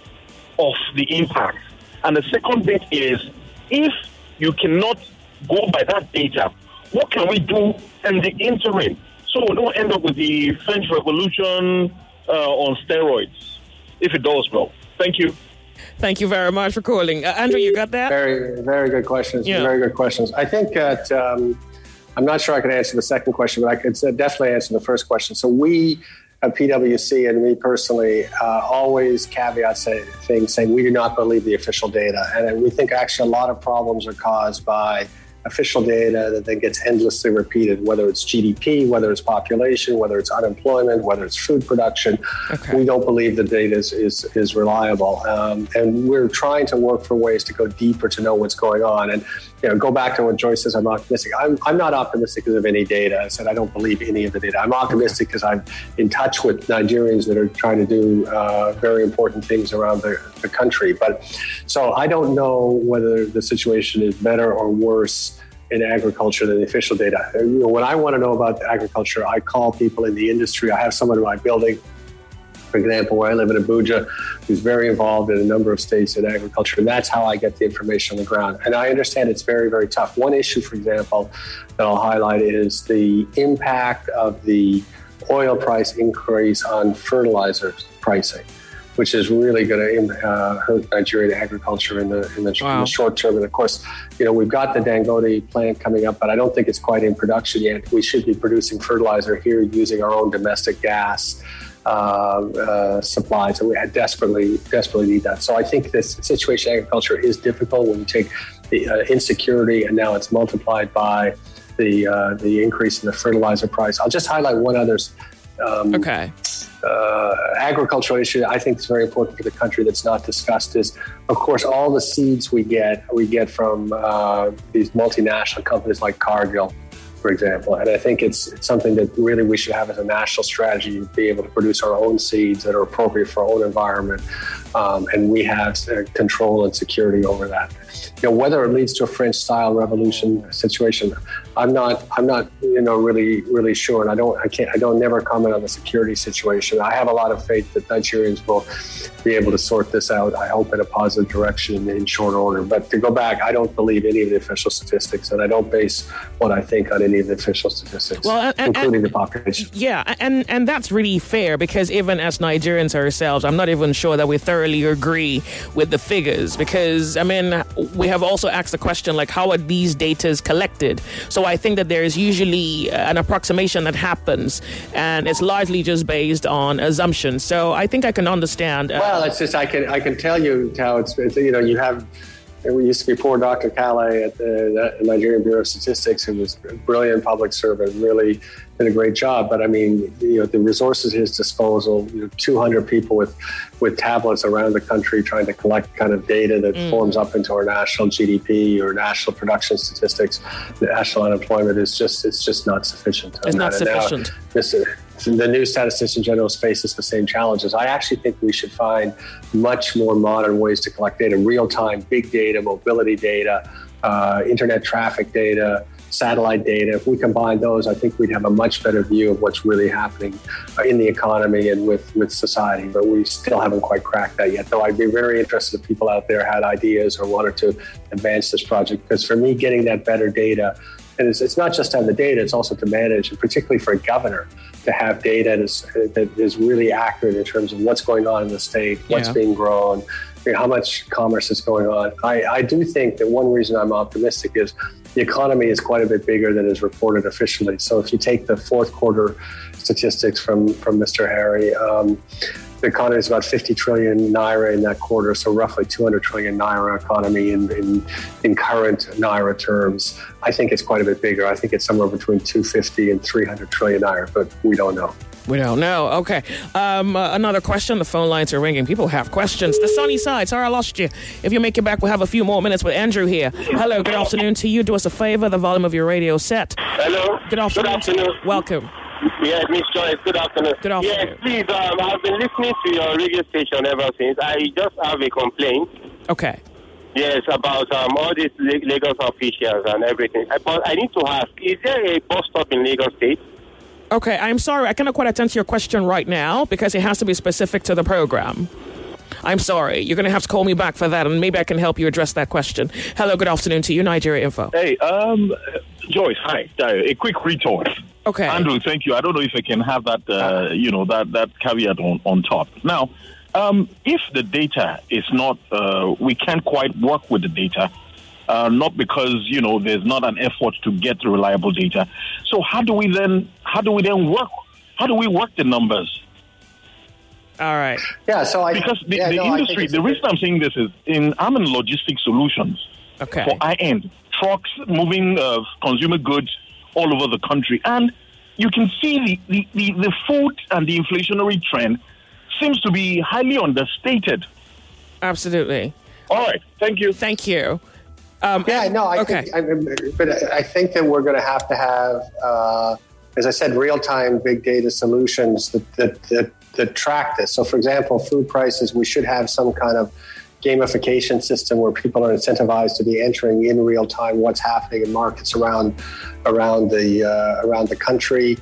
of the impact? And the second bit is, if you cannot go by that data, what can we do in the interim so we don't end up with the French Revolution uh, on steroids, if it does go? Thank you. Thank you very much for calling. Uh, Andrew, you got that? Very, very good questions. Yeah. Very good questions. I think that um, I'm not sure I can answer the second question, but I could definitely answer the first question. So we at P W C and me personally uh, always caveat say, things saying we do not believe the official data. And we think actually a lot of problems are caused by official data that then gets endlessly repeated, whether it's G D P, whether it's population, whether it's unemployment, whether it's food production. Okay. We don't believe the data is, is, is reliable. Um, and we're trying to work for ways to go deeper to know what's going on. And you know, go back to what Joyce says, I'm optimistic. I'm, I'm not optimistic because of any data. I said I don't believe any of the data. I'm optimistic because I'm in touch with Nigerians that are trying to do uh, very important things around the, the country. But so I don't know whether the situation is better or worse in agriculture than the official data. You know, when I want to know about agriculture, I call people in the industry. I have someone in my building, for example, where I live in Abuja, who's very involved in a number of states in agriculture. And that's how I get the information on the ground. And I understand it's very, very tough. One issue, for example, that I'll highlight is the impact of the oil price increase on fertilizer pricing, which is really going to uh, hurt Nigerian agriculture in the, in the, wow. in the short term. And of course, you know, we've got the Dangote plant coming up, but I don't think it's quite in production yet. We should be producing fertilizer here using our own domestic gas uh, uh, supply. So we desperately, desperately need that. So I think this situation in agriculture is difficult when you take the uh, insecurity and now it's multiplied by the uh, the increase in the fertilizer price. I'll just highlight one other um, okay. Uh, agricultural issue I think is very important for the country that's not discussed is, of course, all the seeds we get, we get from uh, these multinational companies like Cargill, for example. And I think it's, it's something that really we should have as a national strategy to be able to produce our own seeds that are appropriate for our own environment. Um, and we have uh, control and security over that. You know, whether it leads to a French-style revolution situation, I'm not. I'm not. You know, really, really sure. And I don't. I can't. I don't never comment on the security situation. I have a lot of faith that Nigerians will be able to sort this out. I hope in a positive direction in short order. But to go back, I don't believe any of the official statistics, and I don't base what I think on any of the official statistics, well, and, including and, the population. Yeah, and and that's really fair because even as Nigerians ourselves, I'm not even sure that we thoroughly agree with the figures because I mean we have also asked the question like how are these datas collected? So I think that there is usually an approximation that happens, and it's largely just based on assumptions. So I think I can understand. Uh, well, it's just I can I can tell you how it's, it's you know you have. We used to be poor Doctor Calais at the, the Nigerian Bureau of Statistics, who was a brilliant public servant, really did a great job. But I mean, you know, the resources at his disposal, you know, two hundred people with, with tablets around the country trying to collect kind of data that mm. forms up into our national G D P or national production statistics, the national unemployment is just, it's just not sufficient. It's not sufficient. Now, this, the new Statistician General faces the same challenges. I actually think we should find much more modern ways to collect data, real-time, big data, mobility data, uh, internet traffic data, satellite data. If we combine those, I think we'd have a much better view of what's really happening in the economy and with, with society. But we still haven't quite cracked that yet, though I'd be very interested if people out there had ideas or wanted to advance this project. Because for me, getting that better data, and it's, it's not just to have the data, it's also to manage, and particularly for a governor, to have data that is, that is really accurate in terms of what's going on in the state, what's yeah. being grown, you know, how much commerce is going on. I, I do think that one reason I'm optimistic is the economy is quite a bit bigger than is reported officially. So if you take the fourth quarter statistics from, from Mister Harry, um, the economy is about fifty trillion naira in that quarter, so roughly two hundred trillion naira economy in, in, in current naira terms. I think it's quite a bit bigger. I think it's somewhere between two hundred fifty and three hundred trillion naira, but we don't know. We don't know. Okay. Um, uh, another question. The phone lines are ringing. People have questions. The sunny side. Sorry, I lost you. If you make it back, we'll have a few more minutes with Andrew here. Hello. Good afternoon to you. Do us a favor. The volume of your radio set. Hello. Good afternoon. Good afternoon. Welcome. Yes, Miss Joyce. Good afternoon. Good afternoon. Yes, please. Um, I've been listening to your radio station ever since. I just have a complaint. Okay. Yes, about um, all these Lagos officials and everything. I, but I need to ask, is there a bus stop in Lagos State? Okay, I'm sorry. I cannot quite attend to your question right now because it has to be specific to the program. I'm sorry. You're going to have to call me back for that, and maybe I can help you address that question. Hello, good afternoon to you, Nigeria Info. Hey, um, Joyce, hi. Uh, a quick retort. Okay. Andrew, thank you. I don't know if I can have that, uh, you know, that, that caveat on, on top. Now, um, if the data is not, uh, we can't quite work with the data, Uh, not because, you know, there's not an effort to get the reliable data. So how do we then, how do we then work? How do we work the numbers? All right. Yeah, so I... Because the, yeah, the no, industry, the reason I'm saying this is, in I'm in logistics solutions Okay. for high-end trucks moving uh, consumer goods all over the country. And you can see the, the, the, the food and the inflationary trend seems to be highly understated. Absolutely. All right. Thank you. Thank you. Um, Yeah, no, I okay. think, I, but I think that we're going to have to have, uh, as I said, real-time big data solutions that, that, that, that track this. So, for example, food prices, we should have some kind of gamification system where people are incentivized to be entering in real time what's happening in markets around around the uh, around the country.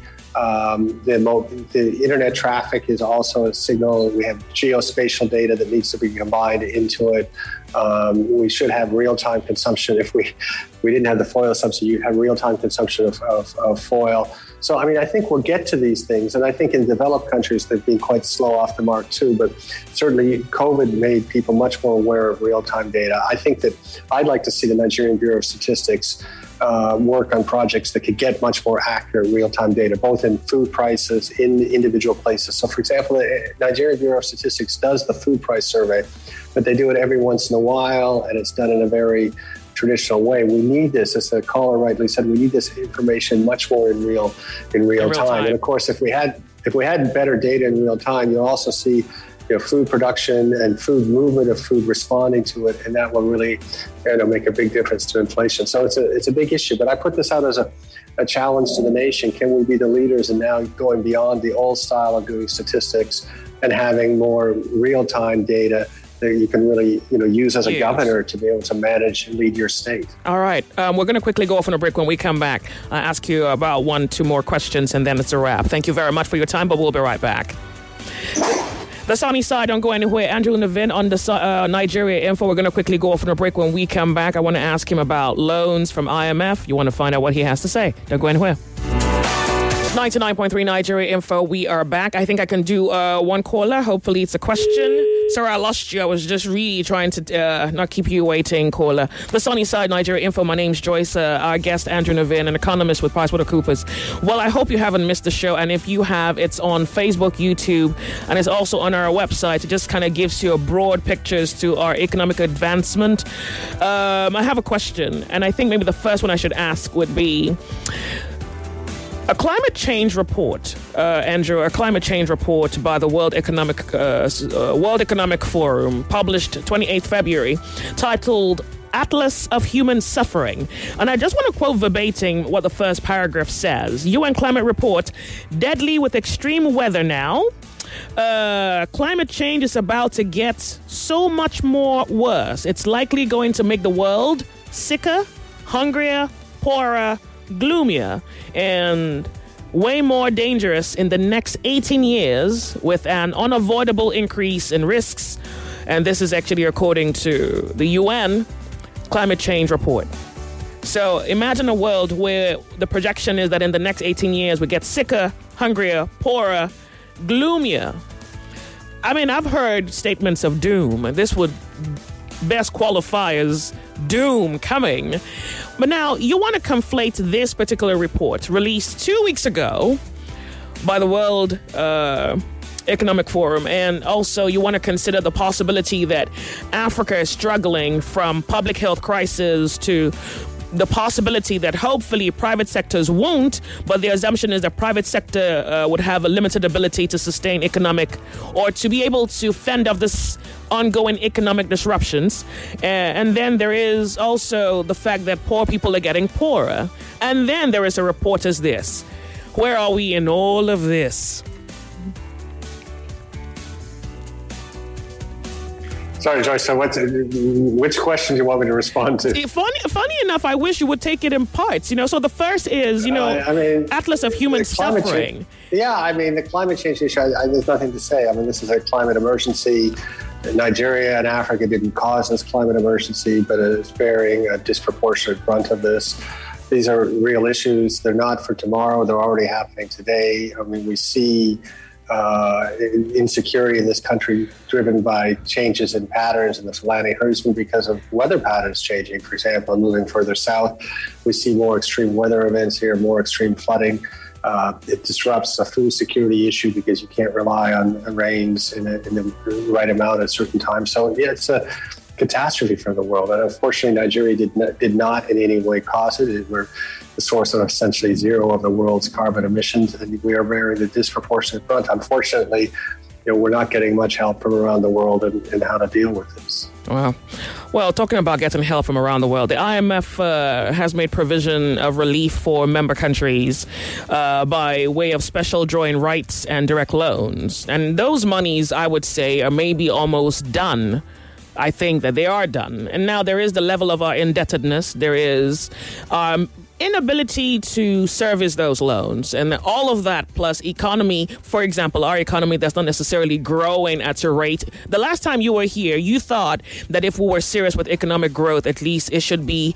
Um, the, mo- the internet traffic is also a signal. We have geospatial data that needs to be combined into it. Um, we should have real-time consumption. If we we didn't have the foil subsidy, you'd have real-time consumption of, of, of foil. So, I mean, I think we'll get to these things. And I think in developed countries, they've been quite slow off the mark too. But certainly COVID made people much more aware of real-time data. I think that I'd like to see the Nigerian Bureau of Statistics uh, work on projects that could get much more accurate real-time data, both in food prices, in individual places. So, for example, the Nigerian Bureau of Statistics does the food price survey, but they do it every once in a while, and it's done in a very traditional way. We need this, as the caller rightly said, we need this information much more in real in real, in real time. time. And of course, if we had if we had better data in real time, you'll also see, you know, food production and food movement of food responding to it, and that will really, you know, make a big difference to inflation. So it's a it's a big issue. But I put this out as a, a challenge to the nation. Can we be the leaders in now going beyond the old style of doing statistics and having more real time data that you can really, you know, use as a Yes. governor to be able to manage and lead your state? All right. Um, we're going to quickly go off on a break. When we come back, I'll ask you about one, two more questions, and then it's a wrap. Thank you very much for your time, but we'll be right back. The sunny side, don't go anywhere. Andrew Nevin on the uh, Nigeria Info. We're going to quickly go off on a break. When we come back, I want to ask him about loans from I M F. You want to find out what he has to say. Don't go anywhere. ninety-nine point three Nigeria Info. We are back. I think I can do uh, one caller. Hopefully it's a question. Sorry, I lost you. I was just really trying to uh, not keep you waiting, caller. The sunny side, Nigeria Info. My name's Joyce. Uh, our guest, Andrew Nevin, an economist with PricewaterhouseCoopers. Well, I hope you haven't missed the show. And if you have, it's on Facebook, YouTube, and it's also on our website. It just kind of gives you a broad pictures to our economic advancement. Um, I have a question, and I think maybe the first one I should ask would be, a climate change report, uh, Andrew, a climate change report by the World Economic uh, uh, World Economic Forum, published twenty-eighth of February, titled Atlas of Human Suffering. And I just want to quote verbatim what the first paragraph says. U N climate report, deadly with extreme weather now. Uh, climate change is about to get so much more worse. It's likely going to make the world sicker, hungrier, poorer, gloomier, and way more dangerous in the next eighteen years, with an unavoidable increase in risks. And this is actually according to the U N climate change report. So imagine a world where the projection is that in the next eighteen years we get sicker, hungrier, poorer, gloomier. I mean, I've heard statements of doom. This would best qualify as doom coming. But now you want to conflate this particular report released two weeks ago by the World uh, Economic Forum, and also you want to consider the possibility that Africa is struggling from public health crisis to the possibility that hopefully private sectors won't, but the assumption is that private sector uh, would have a limited ability to sustain economic or to be able to fend off this ongoing economic disruptions. Uh, and then there is also the fact that poor people are getting poorer. And then there is a report as this. Where are we in all of this? Sorry, Joyce. So, what's, which question do you want me to respond to? Funny, funny enough, I wish you would take it in parts. You know, so the first is, you know, uh, I mean, Atlas of Human Suffering. Change, yeah, I mean, the climate change issue. I, I, there's nothing to say. I mean, this is a climate emergency. Nigeria and Africa didn't cause this climate emergency, but it's bearing a disproportionate brunt of this. These are real issues. They're not for tomorrow. They're already happening today. I mean, we see Uh, insecurity in this country driven by changes in patterns in the Fulani herdsmen because of weather patterns changing. For example, moving further south, we see more extreme weather events here, more extreme flooding. Uh, it disrupts the food security issue because you can't rely on rains in, a, in the right amount at certain times. So yeah, it's a catastrophe for the world. And unfortunately, Nigeria did not, did not in any way cause it. it we're the source of essentially zero of the world's carbon emissions, and we are bearing the disproportionate brunt. Unfortunately, you know, we're not getting much help from around the world in, in how to deal with this. Wow. Well, talking about getting help from around the world, the I M F uh, has made provision of relief for member countries uh, by way of special drawing rights and direct loans. And those monies, I would say, are maybe almost done. I think that they are done. And now there is the level of our indebtedness. There is um, inability to service those loans, and all of that plus economy. For example, our economy that's not necessarily growing at a rate. The last time you were here, you thought that if we were serious with economic growth, at least it should be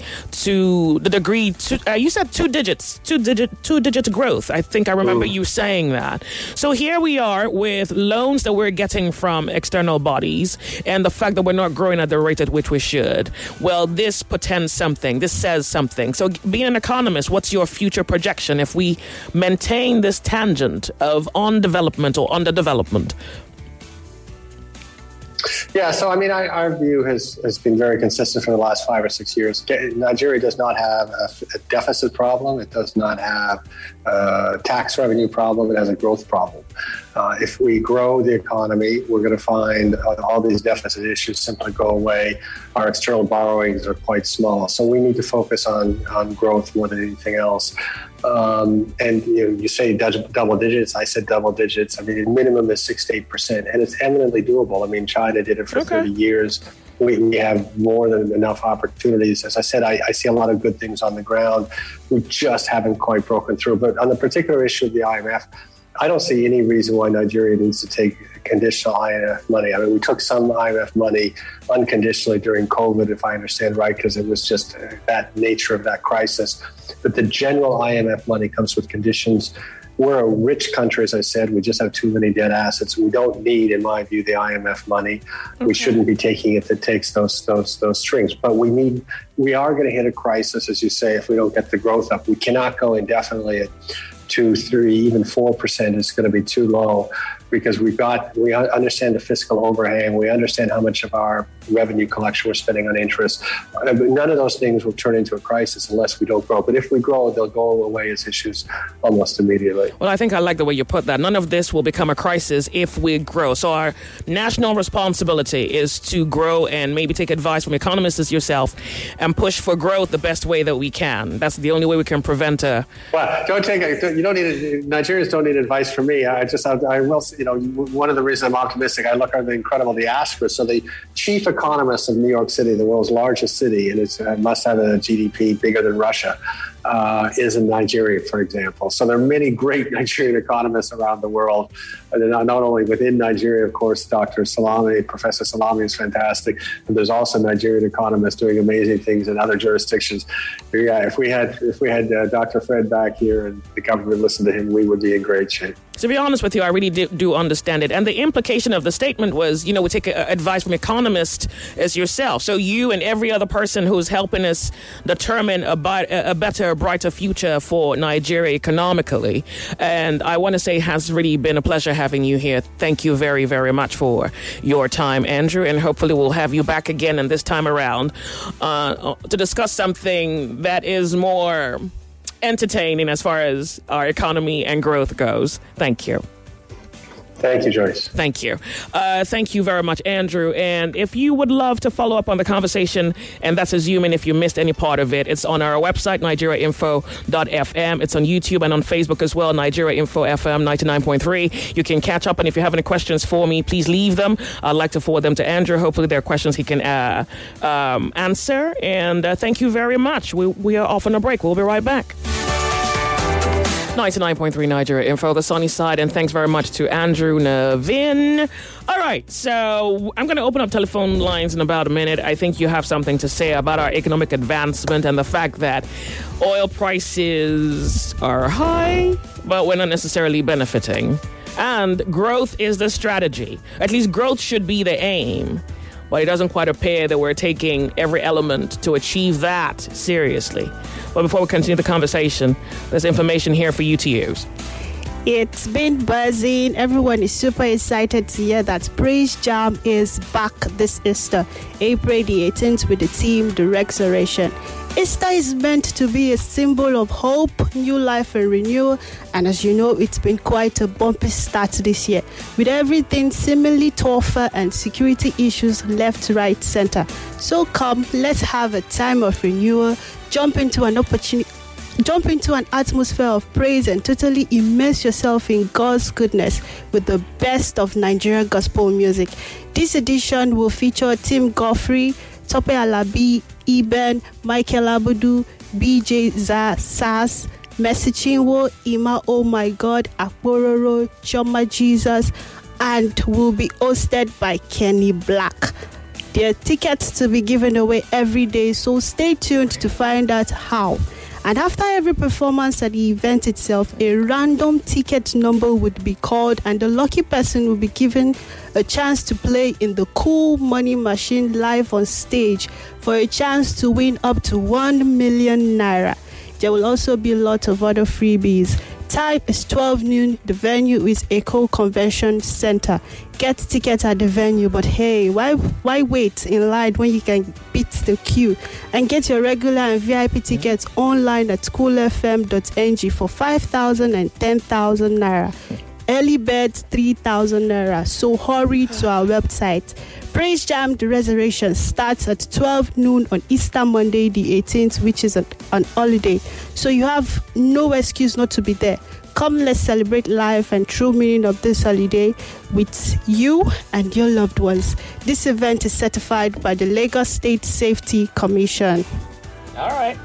to the degree to, uh, you said two digits, two digit, two digit growth. I think I remember Ooh. you saying that. So here we are with loans that we're getting from external bodies, and the fact that we're not growing at the rate at which we should. Well, this portends something. This says something. So being an economist, Economist, what's your future projection if we maintain this tangent of on-development or underdevelopment? Yeah, so I mean, I, our view has, has been very consistent for the last five or six years. Nigeria does not have a, a deficit problem. It does not have a tax revenue problem. It has a growth problem. Uh, if we grow the economy, we're going to find uh, all these deficit issues simply go away. Our external borrowings are quite small. So we need to focus on, on growth more than anything else. Um, and you know, you say double digits. I said double digits. I mean, the minimum is six to eight percent, and it's eminently doable. I mean, China did it for okay. thirty years. We, we have more than enough opportunities. As I said, I, I see a lot of good things on the ground. We just haven't quite broken through. But on the particular issue of the I M F, I don't see any reason why Nigeria needs to take conditional I M F money. I mean, we took some I M F money unconditionally during COVID, if I understand right, because it was just that nature of that crisis. But the general I M F money comes with conditions. We're a rich country, as I said. We just have too many debt assets. We don't need, in my view, the I M F money. Okay. We shouldn't be taking it that takes those those those strings. But we need. We are going to hit a crisis, as you say, if we don't get the growth up. We cannot go indefinitely at two, three, even four percent is going to be too low, because we've got, we understand the fiscal overhang. We understand how much of our revenue collection we're spending on interest. None of those things will turn into a crisis unless we don't grow. But if we grow, they'll go away as issues almost immediately. Well, I think I like the way you put that. None of this will become a crisis if we grow. So our national responsibility is to grow and maybe take advice from economists as yourself and push for growth the best way that we can. That's the only way we can prevent a... Well, don't take a, you don't need, Nigerians don't need advice from me. I just, I, I will, you know, one of the reasons I'm optimistic, I look at the incredible diaspora. So the chief economist of New York City, the world's largest city, and it uh, must have a G D P bigger than Russia. uh, is in Nigeria, for example. So there are many great Nigerian economists around the world. And not, not only within Nigeria, of course, Doctor Salami, Professor Salami is fantastic, but there's also Nigerian economists doing amazing things in other jurisdictions. Yeah, if we had if we had uh, Doctor Fred back here and the government listened to him, we would be in great shape. To be honest with you, I really do, do understand it. And the implication of the statement was, you know, we take a, advice from economists as yourself. So you and every other person who's helping us determine a, a better, brighter future for Nigeria economically. And I want to say it has really been a pleasure having you here. Thank you very, very much for your time, Andrew. And hopefully we'll have you back again and this time around uh, to discuss something that is more entertaining as far as our economy and growth goes. Thank you. Thank you, Joyce. Thank you. Uh, thank you very much, Andrew. And if you would love to follow up on the conversation, and that's assuming if you missed any part of it, it's on our website, nigeria info dot f m. It's on YouTube and on Facebook as well, Nigeria Info F M ninety-nine point three. You can catch up, and if you have any questions for me, please leave them. I'd like to forward them to Andrew. Hopefully there are questions he can uh, um, answer. And uh, thank you very much. We, we are off on a break. We'll be right back. ninety-nine point three Nigeria Info, the sunny side, and thanks very much to Andrew Navin. All right, so I'm going to open up telephone lines in about a minute. I think you have something to say about our economic advancement and the fact that oil prices are high, but we're not necessarily benefiting. And growth is the strategy. At least growth should be the aim. But it doesn't quite appear that we're taking every element to achieve that seriously. But before we continue the conversation, there's information here for you to use. It's been buzzing. Everyone is super excited to hear that Praise Jam is back this Easter, April the eighteenth, with the theme The Resurrection. Easter is meant to be a symbol of hope, new life and renewal. And as you know, it's been quite a bumpy start this year, with everything seemingly tougher and security issues left, right, center. So come, let's have a time of renewal, jump into an opportunity, jump into an atmosphere of praise and totally immerse yourself in God's goodness with the best of Nigerian gospel music. This edition will feature Tim Godfrey, Tope Alabi, Eben, Michael Abudu, B J Sass, Mercy Chinwo, Ima Oh My God, Akpororo, Choma Jesus, and will be hosted by Kenny Black. There are tickets to be given away every day, so stay tuned to find out how. And after every performance at the event itself, a random ticket number would be called, and the lucky person will be given a chance to play in the Cool Money Machine live on stage for a chance to win up to one million naira. There will also be a lot of other freebies. Time is twelve noon. The venue is Echo Convention Center. Get tickets at the venue, but hey, why why wait in line when you can beat the queue? And get your regular and V I P tickets online at cool f m dot n g for five thousand and ten thousand naira. Early birds three thousand naira. So hurry to our website. Praise Jam The Resurrection starts at twelve noon on Easter Monday the eighteenth, which is an, an holiday. So you have no excuse not to be there. Come, let's celebrate life and true meaning of this holiday with you and your loved ones. This event is certified by the Lagos State Safety Commission. All right.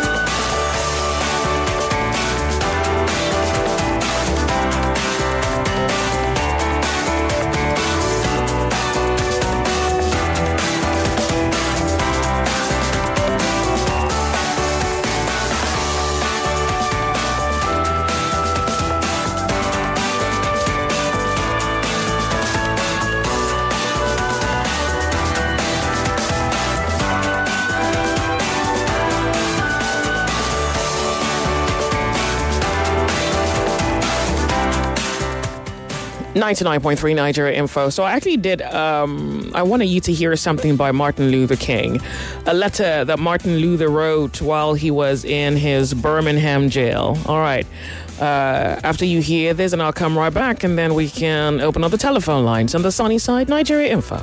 ninety-nine point three Nigeria Info. So I actually did, um, I wanted you to hear something by Martin Luther King. A letter that Martin Luther wrote while he was in his Birmingham jail. All right. Uh, after you hear this, and I'll come right back, and then we can open up the telephone lines on the sunny side, Nigeria Info.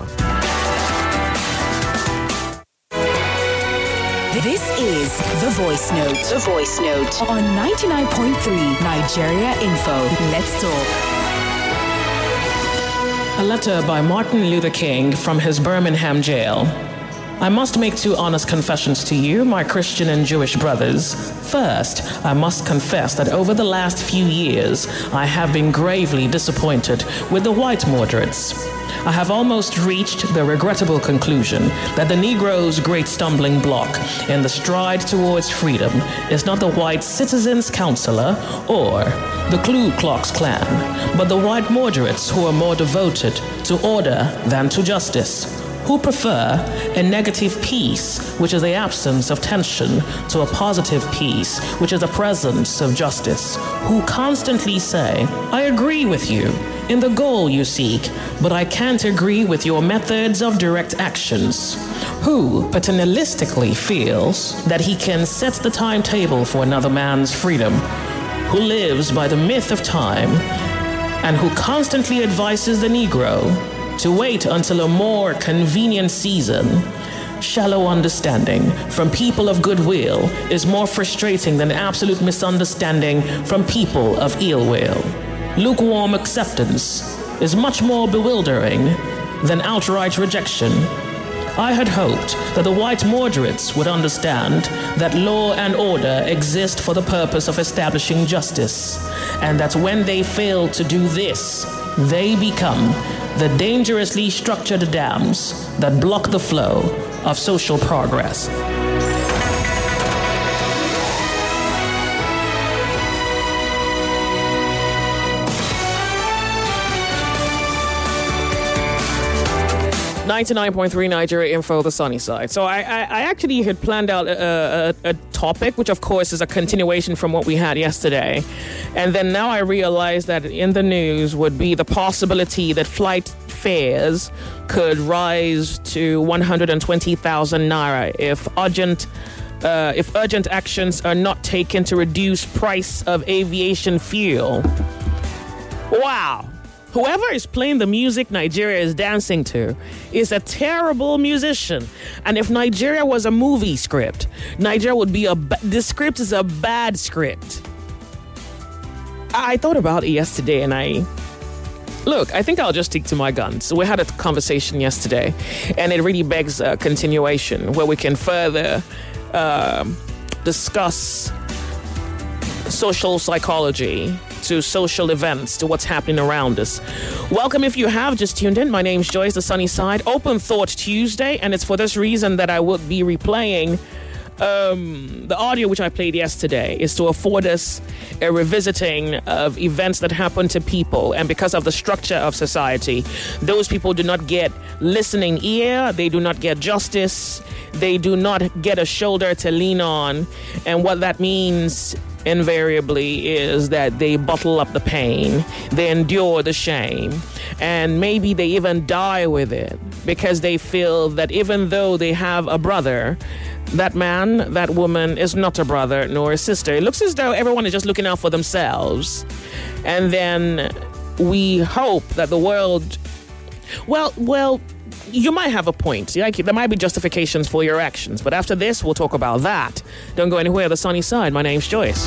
This is The Voice Note. The Voice Note on ninety-nine point three Nigeria Info. Let's talk. A letter by Martin Luther King from his Birmingham jail. I must make two honest confessions to you, my Christian and Jewish brothers. First, I must confess that over the last few years, I have been gravely disappointed with the white moderates. I have almost reached the regrettable conclusion that the Negro's great stumbling block in the stride towards freedom is not the white citizens' counselor or the Ku Klux Klan, but the white moderates who are more devoted to order than to justice, who prefer a negative peace, which is the absence of tension, to a positive peace, which is the presence of justice, who constantly say, I agree with you in the goal you seek, but I can't agree with your methods of direct actions, who paternalistically feels that he can set the timetable for another man's freedom, who lives by the myth of time, and who constantly advises the Negro to wait until a more convenient season. Shallow understanding from people of goodwill is more frustrating than absolute misunderstanding from people of ill will. Lukewarm acceptance is much more bewildering than outright rejection. I had hoped that the white moderates would understand that law and order exist for the purpose of establishing justice, and that when they fail to do this, they become the dangerously structured dams that block the flow of social progress. ninety-nine point three Nigeria Info, the sunny side. So I, I, I actually had planned out a, a, a topic, which of course is a continuation from what we had yesterday. And then now I realize that in the news would be the possibility that flight fares could rise to one hundred twenty thousand naira if urgent uh, if urgent actions are not taken to reduce price of aviation fuel. Wow. Whoever is playing the music Nigeria is dancing to is a terrible musician. And if Nigeria was a movie script, Nigeria would be a... This script is a bad script. I thought about it yesterday and I... Look, I think I'll just stick to my guns. We had a conversation yesterday and it really begs a continuation where we can further uh, discuss social psychology to social events, to what's happening around us. Welcome if you have just tuned in. My name's Joyce, the sunny side. Open Thought Tuesday, and it's for this reason that I would be replaying um, the audio which I played yesterday, is to afford us a revisiting of events that happen to people, and because of the structure of society, those people do not get listening ear, they do not get justice, they do not get a shoulder to lean on, and what that means invariably is that they bottle up the pain, they endure the shame, and maybe they even die with it because they feel that even though they have a brother, that man, that woman is not a brother nor a sister. It looks as though everyone is just looking out for themselves. And then we hope that the world, well, well, you might have a point. Like, there might be justifications for your actions. But after this, we'll talk about that. Don't go anywhere. The sunny side. My name's Joyce.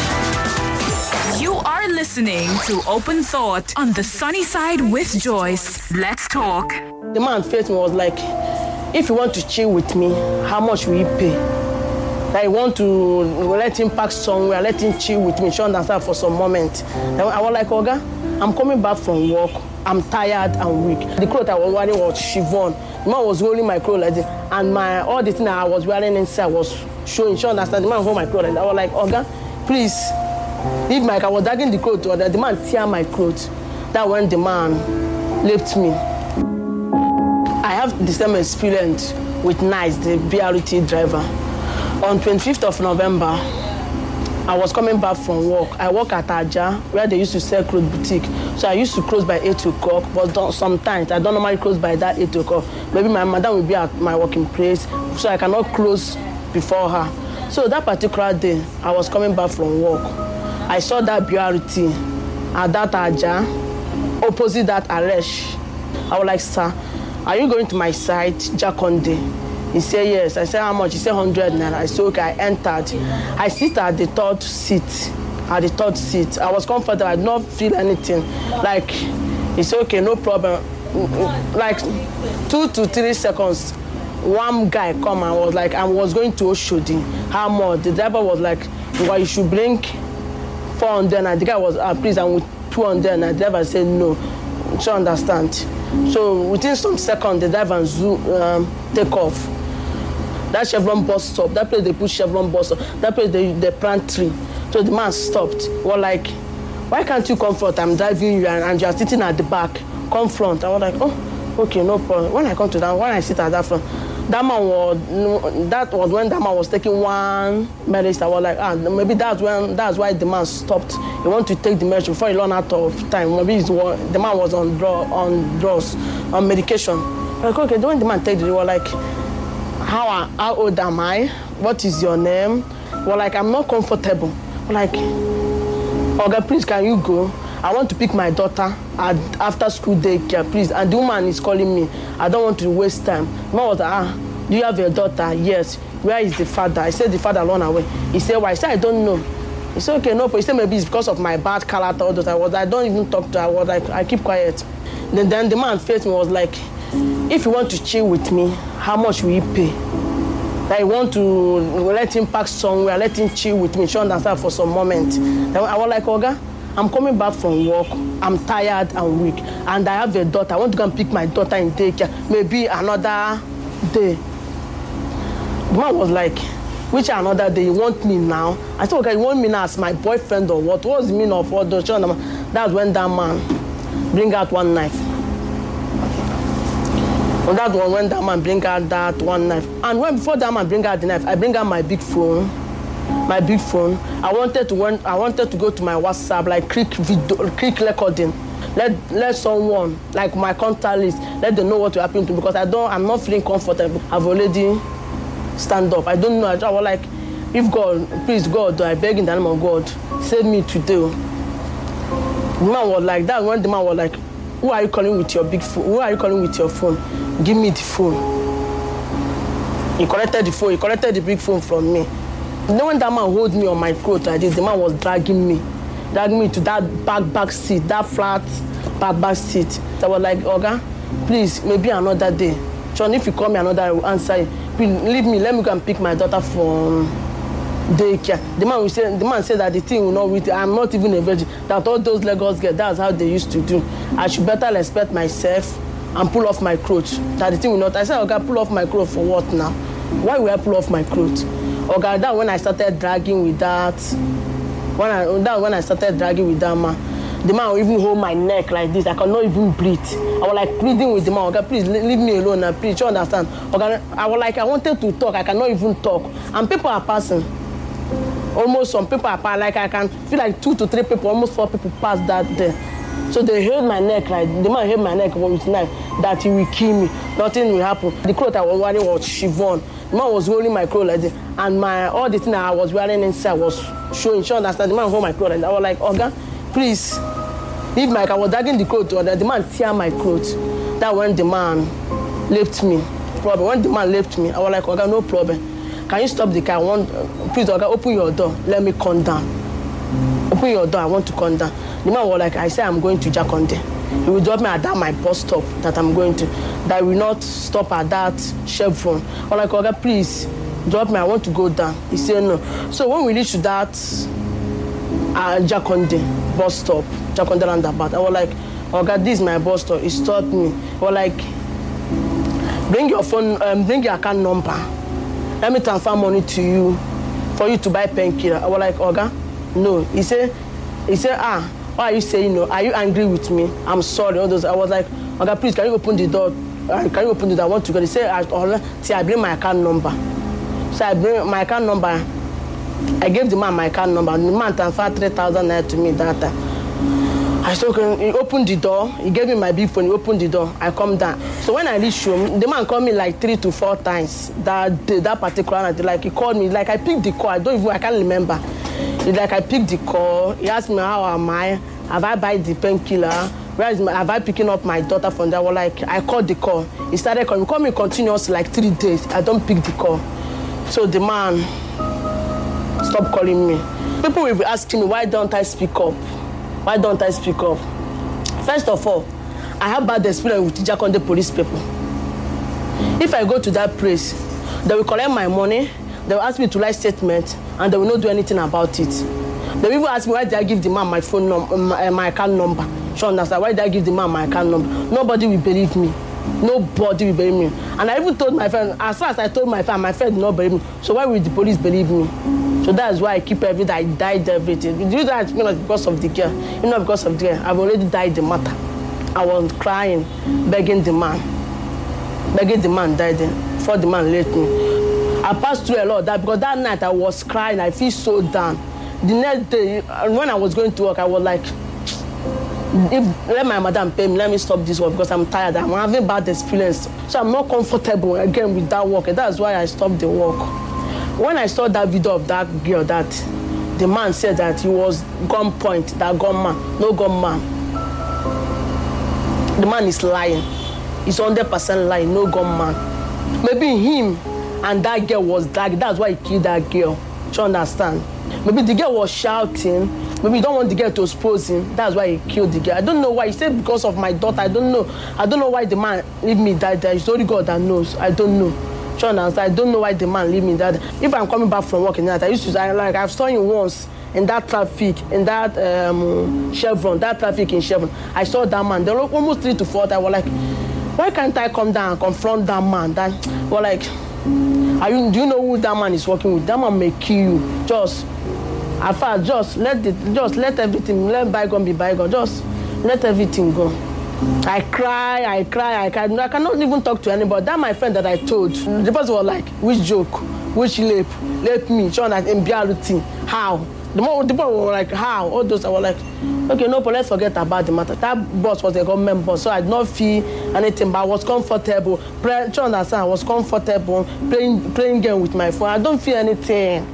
You are listening to Open Thought on the sunny side with Joyce. Let's talk. The man faced me was like, if you want to chill with me, how much will you pay? That I want to let him park somewhere, let him chill with me, show understand for some moment. I was like, Oga, I'm coming back from work. I'm tired and weak. The clothes I was wearing was chiffon. The man was rolling my clothes like this, and my all the thing I was wearing inside was showing. Show understand? The man hold my clothes like that. I was like, Oga, please, leave my. I was dragging the clothes. The man tear my clothes. That when the man left me. I have the same experience with Nice, the B R T driver. On twenty-fifth of November, I was coming back from work. I work at Aja, where they used to sell clothes boutique. So I used to close by eight o'clock, but don't, sometimes I don't normally close by that eight o'clock. Maybe my madam will be at my working place, so I cannot close before her. So that particular day, I was coming back from work. I saw that B R T at that Aja, opposite that Aresh. I was like, sir, are you going to my site, Jakonde? He said, yes. I said, how much? He said, one hundred naira. I said, okay. I entered. I sit at the third seat. At the third seat. I was comfortable. I did not feel anything. Like, he said, okay, no problem. Like, two to three seconds. one guy come and was like, I was going to Oshodi. How much? The driver was like, well, you should bring four hundred. And the guy was, ah, please, I'm with two hundred. And the driver said, no. So understand. So within some seconds, the driver zoom, um, take off. That Chevron bus stop. That place they put Chevron bus stop. That place they, they plant tree. So the man stopped. Well, like, why can't you come front? I'm driving you and, and you're sitting at the back. Come front. I was like, oh, okay, no problem. When I come to that, when I sit at that front, that man was, that was when that man was taking one medicine. I was like, ah, maybe that's when, that's why the man stopped. He wanted to take the medicine before he ran out of time. Maybe he's, the man was on draw, on drugs, on medication. I was like, okay, when the man take it, he was like, how, how old am I? What is your name? Well, like, I'm not comfortable. Like, okay, please, can you go? I want to pick my daughter at after school daycare, please. And the woman is calling me. I don't want to waste time. Mom was like, ah, do you have a daughter? Yes. Where is the father? I said the father ran away. He said, why? I said, I don't know. He said, okay, no, but he said maybe it's because of my bad character. All those I was, I don't even talk to her. I was like, I keep quiet. Then, then the man faced me was like, if you want to chill with me, how much will you pay? That I want to let him park somewhere, let him chill with me, show understand for some moment. Then I was like, Oga, I'm coming back from work. I'm tired and weak, and I have a daughter. I want to go and pick my daughter in daycare. Maybe another day. The man was like, which another day? You want me now? I said, okay, you want me now as my boyfriend or what? What's the meaning of all those? That's when that man bring out one knife. And that was when that man bring out that one knife. And when before that man bring out the knife, I bring out my big phone. My big phone. I wanted to went, I wanted to go to my WhatsApp, like click video, click recording. Let let someone, like my contact list, let them know what will happen to me, because I don't I'm not feeling comfortable. I've already stand up. I don't know. I was like, if God, please God, I beg in the name of God, save me today. The man was like that. When the man was like, who are you calling with your big phone? Who are you calling with your phone? Give me the phone. He collected the phone. He collected the big phone from me. Then when that man hold me on my throat like this, the man was dragging me, dragging me to that back back seat, that flat back back seat. So I was like, Oga, please, maybe another day. John, if you call me another, I will answer you. Please leave me. Let me go and pick my daughter from daycare. The man will say, the man said that the thing will not with. I'm not even a virgin. That all those Lagos girls, that's how they used to do. I should better respect myself and pull off my clothes. That the thing will not. I said, okay, pull off my clothes for what now? Why will I pull off my clothes? Okay, that when I started dragging with that, when I that when I started dragging with that man, the man will even hold my neck like this. I cannot even breathe. I was like pleading with the man. Okay, please leave me alone now, please. You understand? Okay, I was like I wanted to talk. I cannot even talk. And people are passing. Almost some people are passing. Like I can feel like two to three people, almost four people passed that day. So they held my neck like the man held my neck with knife that he will kill me. Nothing will happen. The clothes I was wearing was chiffon. The man was holding my clothes like this, and my all the thing I was wearing inside was showing. She understand? The man hold my clothes like that. I was like, Oga, please. If my I was dragging the clothes, or the man tear my clothes. That when the man left me. Problem. When the man left me, I was like, Oga, no problem. Can you stop the car? I want, please, Oga, open your door. Let me come down. Open your door. I want to come down. The man was like, I said I'm going to Jakonde. He will drop me at that my bus stop that I'm going to. That will not stop at that Chevron. I was like, Oga, please drop me. I want to go down. He said no. So when we reached to that uh, Jakonde bus stop, Jakonde roundabout, I was like, Oga, this is my bus stop. He stopped me. He was like, bring your phone, um, bring your account number. Let me transfer money to you for you to buy painkiller. I was like, Oga, no. He said, he said, ah. Why are you saying no? Are you angry with me? I'm sorry. All those. I was like, okay, please, can you open the door? Uh, can you open the door? I want to go. He said, I, oh, see, I bring my account number. So I bring my account number. I gave the man my account number. The man transferred three thousand naira to me that time. I said, okay, he opened the door. He gave me my big phone. He opened the door. I come down. So when I reached home, the man called me like three to four times. That day, that particular night, like he called me. Like I picked the call. I don't even. I can't remember. Like I picked the call. He asked me how am I? Have I buy the painkiller? Where is my? Have I picking up my daughter from there? Well, like I called the call. He started calling. He called me continuously like three days. I don't pick the call. So the man stopped calling me. People will be asking me why don't I speak up? Why don't I speak up? First of all, I have bad experience with Jakonde police people. If I go to that place, they will collect my money, they will ask me to write statement, and they will not do anything about it. They will even ask me why did I give the man my phone number, my, my account number. She understand why did I give the man my account number? Nobody will believe me. Nobody will believe me. And I even told my friend, as far as I told my friend, my friend did not believe me. So why will the police believe me? So that's why I keep everything. I died everything. You do that because of the girl. You know, because of the girl. I've already died the matter. I was crying, begging the man. Begging the man died before the man left me. I passed through a lot of that because that night I was crying. I feel so down. The next day, when I was going to work, I was like, if let my madam pay me, let me stop this work because I'm tired. I'm having bad experience. So I'm not comfortable again with that work. And that's why I stopped the work. When I saw that video of that girl, that the man said that he was gunpoint, that gunman, no gunman. The man is lying. He's one hundred percent lying, no gunman. Maybe him and that girl was that. That's why he killed that girl. Do you understand? Maybe the girl was shouting. Maybe he don't want the girl to expose him. That's why he killed the girl. I don't know why. He said because of my daughter. I don't know. I don't know why the man leave me that day. It's only God that knows. I don't know. Do you understand? I don't know why the man leave me that day. If I'm coming back from work in that, I used to I, like I've saw him once in that traffic, in that um, Chevron, that traffic in Chevron. I saw that man. There were almost three to four. I was like, why can't I come down and confront that man? That well, like, are you, do you know who that man is working with? That man may kill you. Just, at first, just let it, just let everything, let bygone be bygone. Just let everything go. I cry, I cry, I cry. I cannot even talk to anybody. That my friend that I told, the person was like, which joke, which lip, let me, show that in reality, how? The more the people were like, how? All those I were like, okay, no, but let's forget about the matter. That boss was a government boss, so I did not feel anything, but I was comfortable. Play, you understand? I was comfortable playing playing game with my phone. I don't feel anything.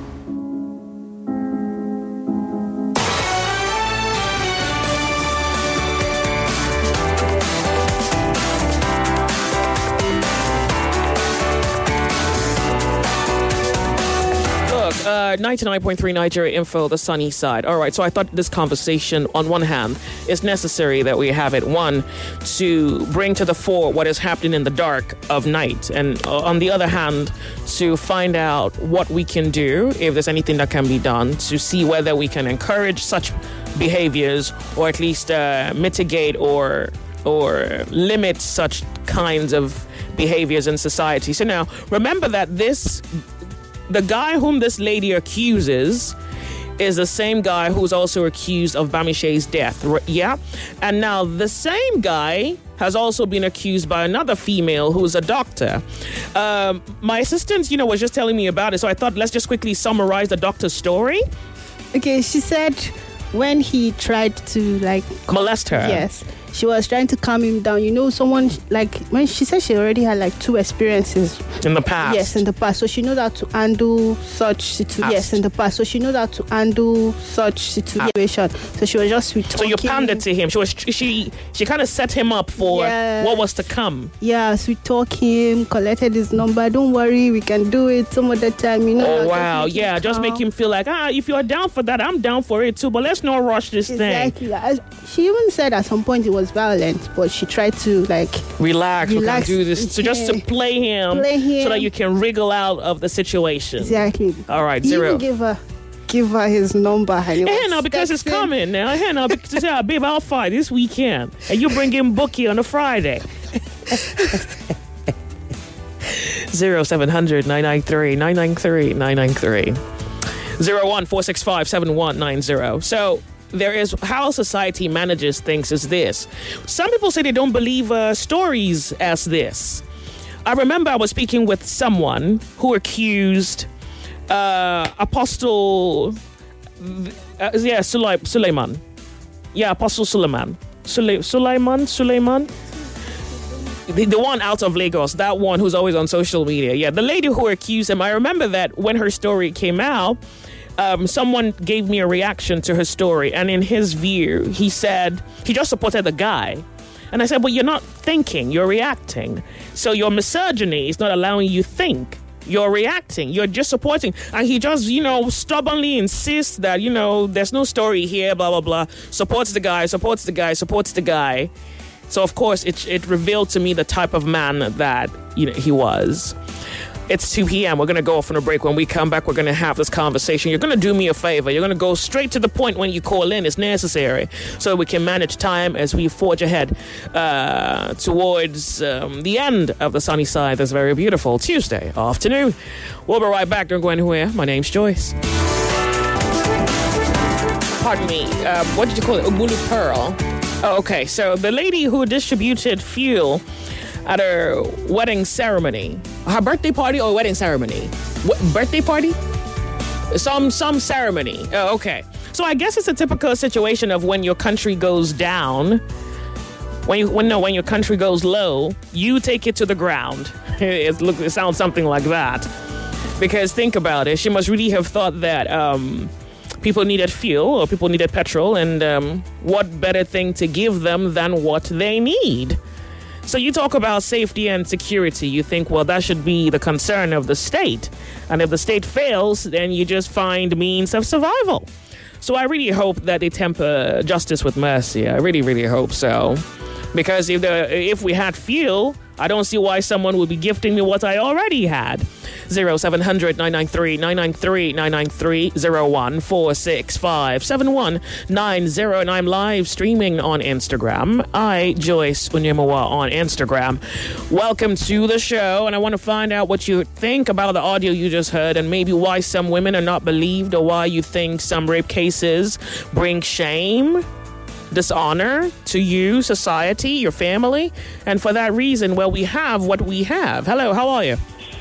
Uh, ninety-nine point three Nigeria Info, the sunny side. All right, so I thought this conversation, on one hand, is necessary that we have it. One, to bring to the fore what is happening in the dark of night. And uh, on the other hand, to find out what we can do, if there's anything that can be done, to see whether we can encourage such behaviors or at least uh, mitigate or or limit such kinds of behaviors in society. So now, remember that this... the guy whom this lady accuses is the same guy who's also accused of Bamishe's death. Yeah? And now the same guy has also been accused by another female who's a doctor. Um, my assistant, you know, was just telling me about it. So I thought, let's just quickly summarize the doctor's story. Okay, she said when he tried to, like... molest her. Yes. She was trying to calm him down. You know, someone, like, when she said she already had, like, two experiences. In the past? Yes, in the past. So she knows how to handle such situation. Yes, in the past. So she knows how to handle such situation. So she was just sweet talking. So you pandered to him. She was she she kind of set him up for yeah. what was to come. Yeah, sweet talk him, collected his number. Don't worry, we can do it some other time. You know. Oh wow, yeah. Just make him feel like, ah, if you're down for that, I'm down for it too. But let's not rush this exactly. thing. Exactly. She even said at some point it was violent, but she tried to like relax, relax. We can do this. So just to play him, play him, so that you can wriggle out of the situation. Exactly. All right, he zero. Even give her, give her his number. And hey, now because it's coming now. Hey, now because yeah, babe, I'll fight this weekend, and you bring in Bookie on a Friday. Zero seven hundred nine nine three nine nine three nine nine three zero one four six five seven one nine zero. So. There is how society manages things is this. Some people say they don't believe uh, stories as this. I remember I was speaking with someone who accused uh, Apostle, uh, yeah, Sulay- Suleiman. Yeah, Apostle Suleiman. Sule- Suleiman? Suleiman? The, the one out of Lagos, that one who's always on social media. Yeah, the lady who accused him, I remember that when her story came out, Um, someone gave me a reaction to her story, and in his view, he said he just supported the guy. And I said, well, you're not thinking, you're reacting. So your misogyny is not allowing you think. You're reacting. You're just supporting. And he just, you know, stubbornly insists that, you know, there's no story here, blah, blah, blah. Supports the guy, supports the guy, supports the guy. So, of course, it, it revealed to me the type of man that you know, he was. It's two p.m. We're going to go off on a break. When we come back, we're going to have this conversation. You're going to do me a favor. You're going to go straight to the point when you call in. It's necessary so we can manage time as we forge ahead uh, towards um, the end of the sunny side this very beautiful Tuesday afternoon. We'll be right back. Don't go anywhere. My name's Joyce. Pardon me. Uh, what did you call it? Ubulu Pearl. Oh, okay. So the lady who distributed fuel at her wedding ceremony, her birthday party or wedding ceremony? What, birthday party? Some some ceremony. Oh, okay. So I guess it's a typical situation of when your country goes down. When you when no when your country goes low, you take it to the ground. It, look, it sounds something like that. Because think about it, she must really have thought that um, people needed fuel or people needed petrol, and um, what better thing to give them than what they need? So you talk about safety and security. You think, well, that should be the concern of the state. And if the state fails, then you just find means of survival. So I really hope that they temper justice with mercy. I really, really hope so. Because if the if we had fuel, I don't see why someone would be gifting me what I already had. zero seven hundred nine nine three nine nine three nine nine three zero one four six five seven one nine zero, and I'm live streaming on Instagram. I, Joyce Onyemowa, on Instagram. Welcome to the show, and I want to find out what you think about the audio you just heard, and maybe why some women are not believed, or why you think some rape cases bring shame, dishonor to you, society, your family. And for that reason, well, we have what we have. Hello, how are you?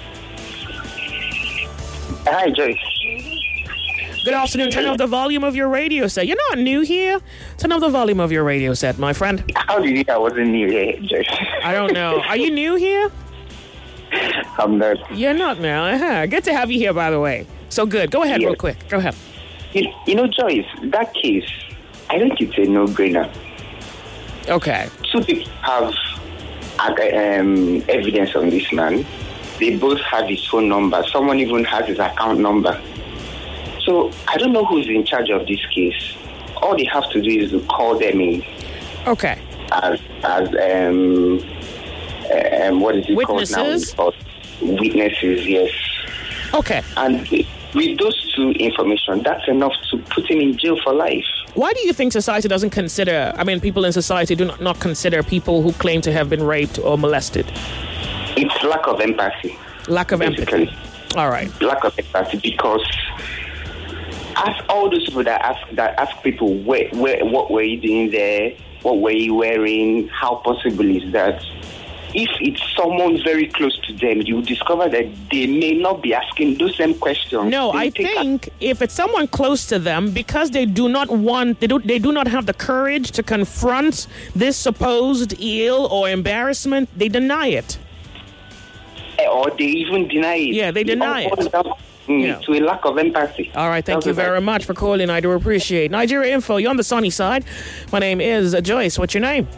Hi, Joyce. Good afternoon. Turn off the volume of your radio set. You're not new here. Turn off the volume of your radio set, my friend. How did you know I wasn't new here, Joyce? I don't know. Are you new here? I'm not. You're not now. Uh-huh. Good to have you here, by the way. So good. Go ahead, yes. real quick. Go ahead. You, you know, Joyce, that case, I think it's a no-brainer. Okay. Two people have um, evidence on this man. They both have his phone number. Someone even has his account number. So I don't know who's in charge of this case. All they have to do is to call them in. Okay. As as um, um what is it Witnesses? called now? Witnesses, yes. Okay. And with those two information, that's enough to put him in jail for life. Why do you think society doesn't consider, I mean, people in society do not, not consider people who claim to have been raped or molested? It's lack of empathy. Lack of basically. empathy. All right. Lack of empathy, because ask all those people that ask that ask people where, where what were you doing there, what were you wearing, how possible is that? If it's someone very close to them, you discover that they may not be asking those same questions. No, they I think a- if it's someone close to them, because they do not want, they do, they do not have the courage to confront this supposed ill or embarrassment, they deny it. Or they even deny it. Yeah, they deny it. Mm, Yeah. To a lack of empathy. All right, thank That's you very right. much for calling. I do appreciate. Nigeria Info, you're on the sunny side. My name is uh, Joyce. What's your name?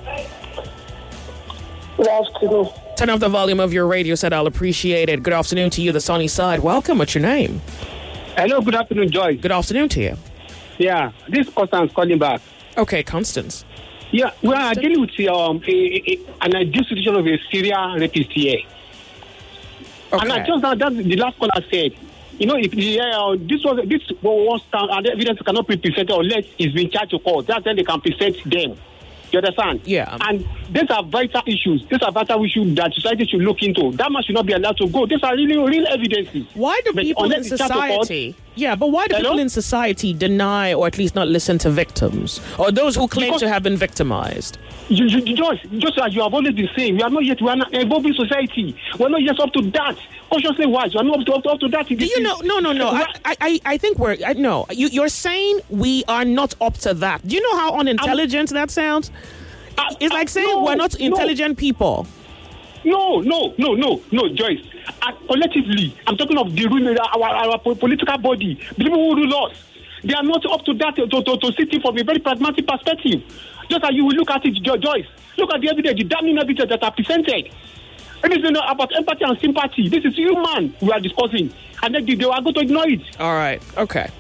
Good afternoon. Turn off the volume of your radio set. I'll appreciate it. Good afternoon to you, the sunny side. Welcome. What's your name? Hello, good afternoon, Joyce. Good afternoon to you. Yeah, this is Constance calling back. Okay, Constance. Yeah, we are dealing with um, a, a, an institution of a serial rapist here. Okay. And I just now, that's the last caller said, you know, if the, uh, this was this was stand and evidence cannot be presented unless it's been charged to court. That's when they can present them. You understand? Yeah. And these are vital issues. These are vital issues that society should look into. That man should not be allowed to go. These are really real evidences. Why do But people in unless it's charged to court- society... Yeah, but why do Hello? people in society deny or at least not listen to victims? Or those who claim Because- to have been victimized? You, you, you just, just as you have always been saying, we are not yet, we are not evolving society. We are not yet up to that. Consciously wise, we are not up to, up to, up to that. Do you know? No, no, no. I, I, I think we're... I, no, you, you're saying we are not up to that. Do you know how unintelligent that sounds? Uh, It's like saying no, we're not no. intelligent people. No, no, no, no, no, Joyce. Uh, collectively, I'm talking of the rule, our, our po- political body, the people who rule us. They are not up to that to, to, to see it from a very pragmatic perspective. Just as you will look at it, Jo- Joyce. Look at the evidence, the damning evidence that are presented. It is, you know, about empathy and sympathy. This is human we are discussing. And then they, they are going to ignore it. All right. Okay.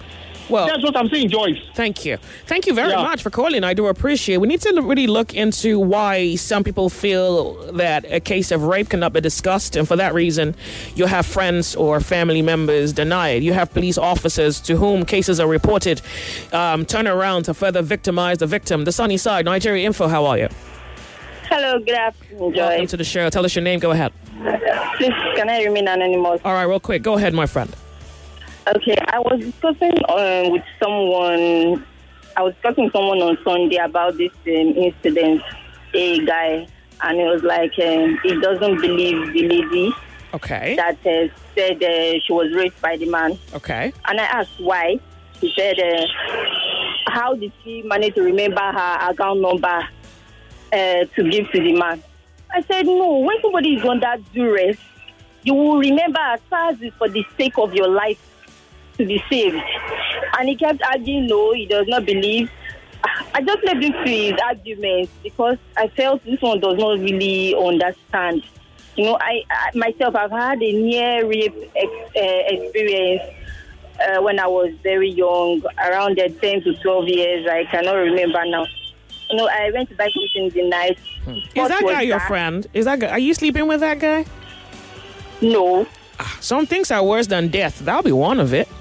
Well, that's what I'm saying, Joyce. Thank you. Thank you very Yeah. much for calling. I do appreciate it. We need to really look into why some people feel that a case of rape cannot be discussed, and for that reason, you have friends or family members deny it. You have police officers to whom cases are reported um, turn around to further victimize the victim. The Sunny Side, Nigeria Info, how are you? Hello, good afternoon, Joy. Welcome to the show. Tell us your name. Go ahead. Please, can I remain anonymous? All right, real quick. Go ahead, my friend. Okay, I was discussing um, with someone. I was talking to someone on Sunday about this um, incident. A guy, and it was like um, he doesn't believe the lady. Okay. That uh, said uh, she was raped by the man. Okay. And I asked why. He said, uh, "How did she manage to remember her account number uh, to give to the man?" I said, "No. When somebody is under duress, you will remember as far as it's for the sake of your life to be saved." And he kept arguing, no, he does not believe. I just left him to his arguments because I felt this one does not really understand. You know, I, I myself, I've had a near rape ex, uh, experience uh, when I was very young, around uh, ten to twelve years. I cannot remember now. You know, I went to buy something in the night. Hmm. Is that guy your friend? Is that guy? Are you sleeping with that guy? No. Some things are worse than death. That'll be one of it.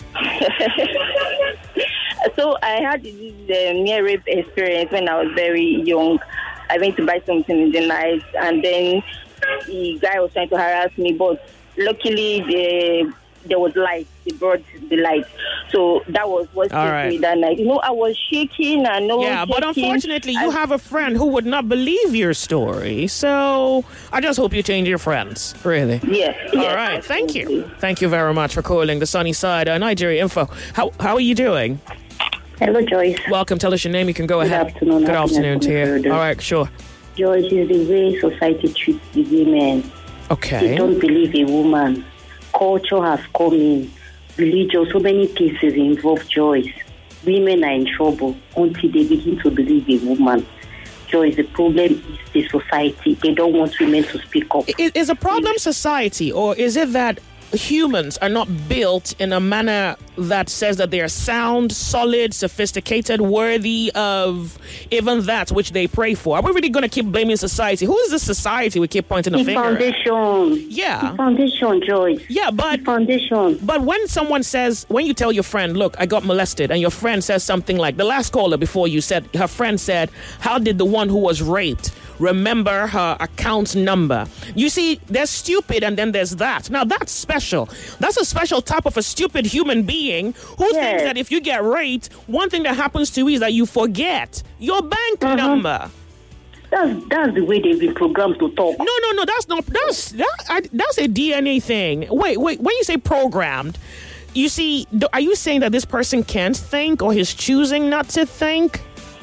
So I had this um, near rape experience when I was very young. I went to buy something in the night, and then the guy was trying to harass me, but luckily the there was light. They brought the light. So that was what saved right. me that night. You know, I was shaking and no Yeah, but shaking. unfortunately, you I, have a friend who would not believe your story. So I just hope you change your friends. Really. Yes. All yes, right. Thank you. Thank you very much for calling the Sunny Side, uh, Nigeria Info. How how are you doing? Hello, Joyce. Welcome. Tell us your name. You can go Good ahead. afternoon. Good afternoon to you. Further. All right. Sure. Joyce, is the way society treats the women. Okay. They don't believe a woman. Culture has come in. Religion, so many cases involve Joyce. Women are in trouble until they begin to believe a woman. Joyce, the problem is the society. They don't want women to speak up. Is, is a problem society, or is it that humans are not built in a manner that says that they are sound, solid, sophisticated, worthy of even that which they pray for? Are we really going to keep blaming society? Who is this society we keep pointing a The finger foundation. at? Yeah. The foundation, Joyce. Yeah, but the foundation. But when someone says, when you tell your friend, look, I got molested, and your friend says something like, the last caller before you said, her friend said, how did the one who was raped remember her account number? You see, there's stupid and then there's that. Now, that's special. That's a special type of a stupid human being who yes. thinks that if you get raped, one thing that happens to you is that you forget your bank mm-hmm. number. That's that's the way they've been programmed to talk. No, no, no, that's not, that's, that, I, that's a D N A thing. Wait, wait, when you say programmed, you see, are you saying that this person can't think or he's choosing not to think?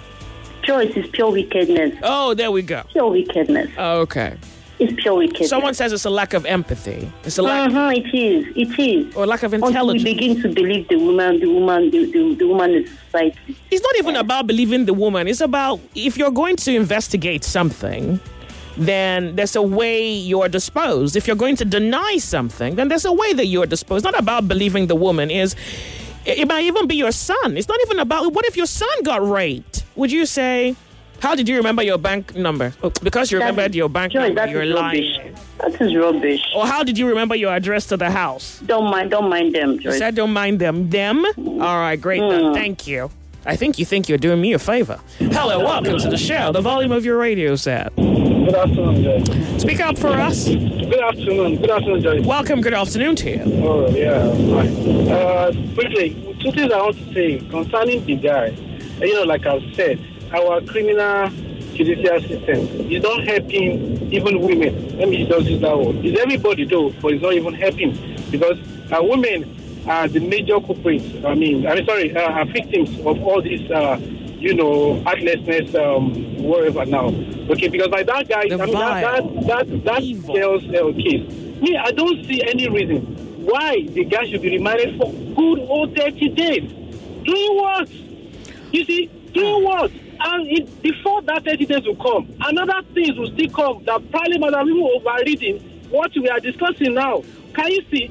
Joyce is pure wickedness. Oh, there we go. Pure wickedness. Okay. It's pure wickedness. Someone says it's a lack of empathy. It's a lack. Uh-huh, it is. It is. Or lack of intelligence. Until we begin to believe the woman, the woman, the, the, the woman is society. It's not even yeah. about believing the woman. It's about if you're going to investigate something, then there's a way you're disposed. If you're going to deny something, then there's a way that you're disposed. It's not about believing the woman. Is it might even be your son. It's not even about what if your son got raped. Would you say, how did you remember your bank number? Oh, because you remembered that, your bank Joy, number, you're lying. Rubbish. That is rubbish. Or how did you remember your address to the house? Don't mind, don't mind them, Joy. You said don't mind them. Them? Mm. All right, great. Mm. Then. Thank you. I think you think you're doing me a favor. Hello, welcome to the show. The volume of your radio set. Good afternoon, Joy. Speak up for us. Good afternoon. Good afternoon, Joy. Welcome. Good afternoon to you. Oh, yeah. Right. Uh, briefly, two things I want to say concerning the guy. You know, like I've said, our criminal judicial system is not helping even women. Let me just use that word. It's everybody, though, but it's not even helping because uh, women are the major culprits. I mean, I'm sorry, uh, are victims of all this, uh, you know, heartlessness, um, wherever now. Okay, because like that guy, the I mean, that that that, that girl's uh, case. Me, I don't see any reason why the guy should be remanded for good old thirty days. Doing what? You see, doing what? And it, before that thirty days will come, another things will still come that probably might have even overridden what we are discussing now. Can you see?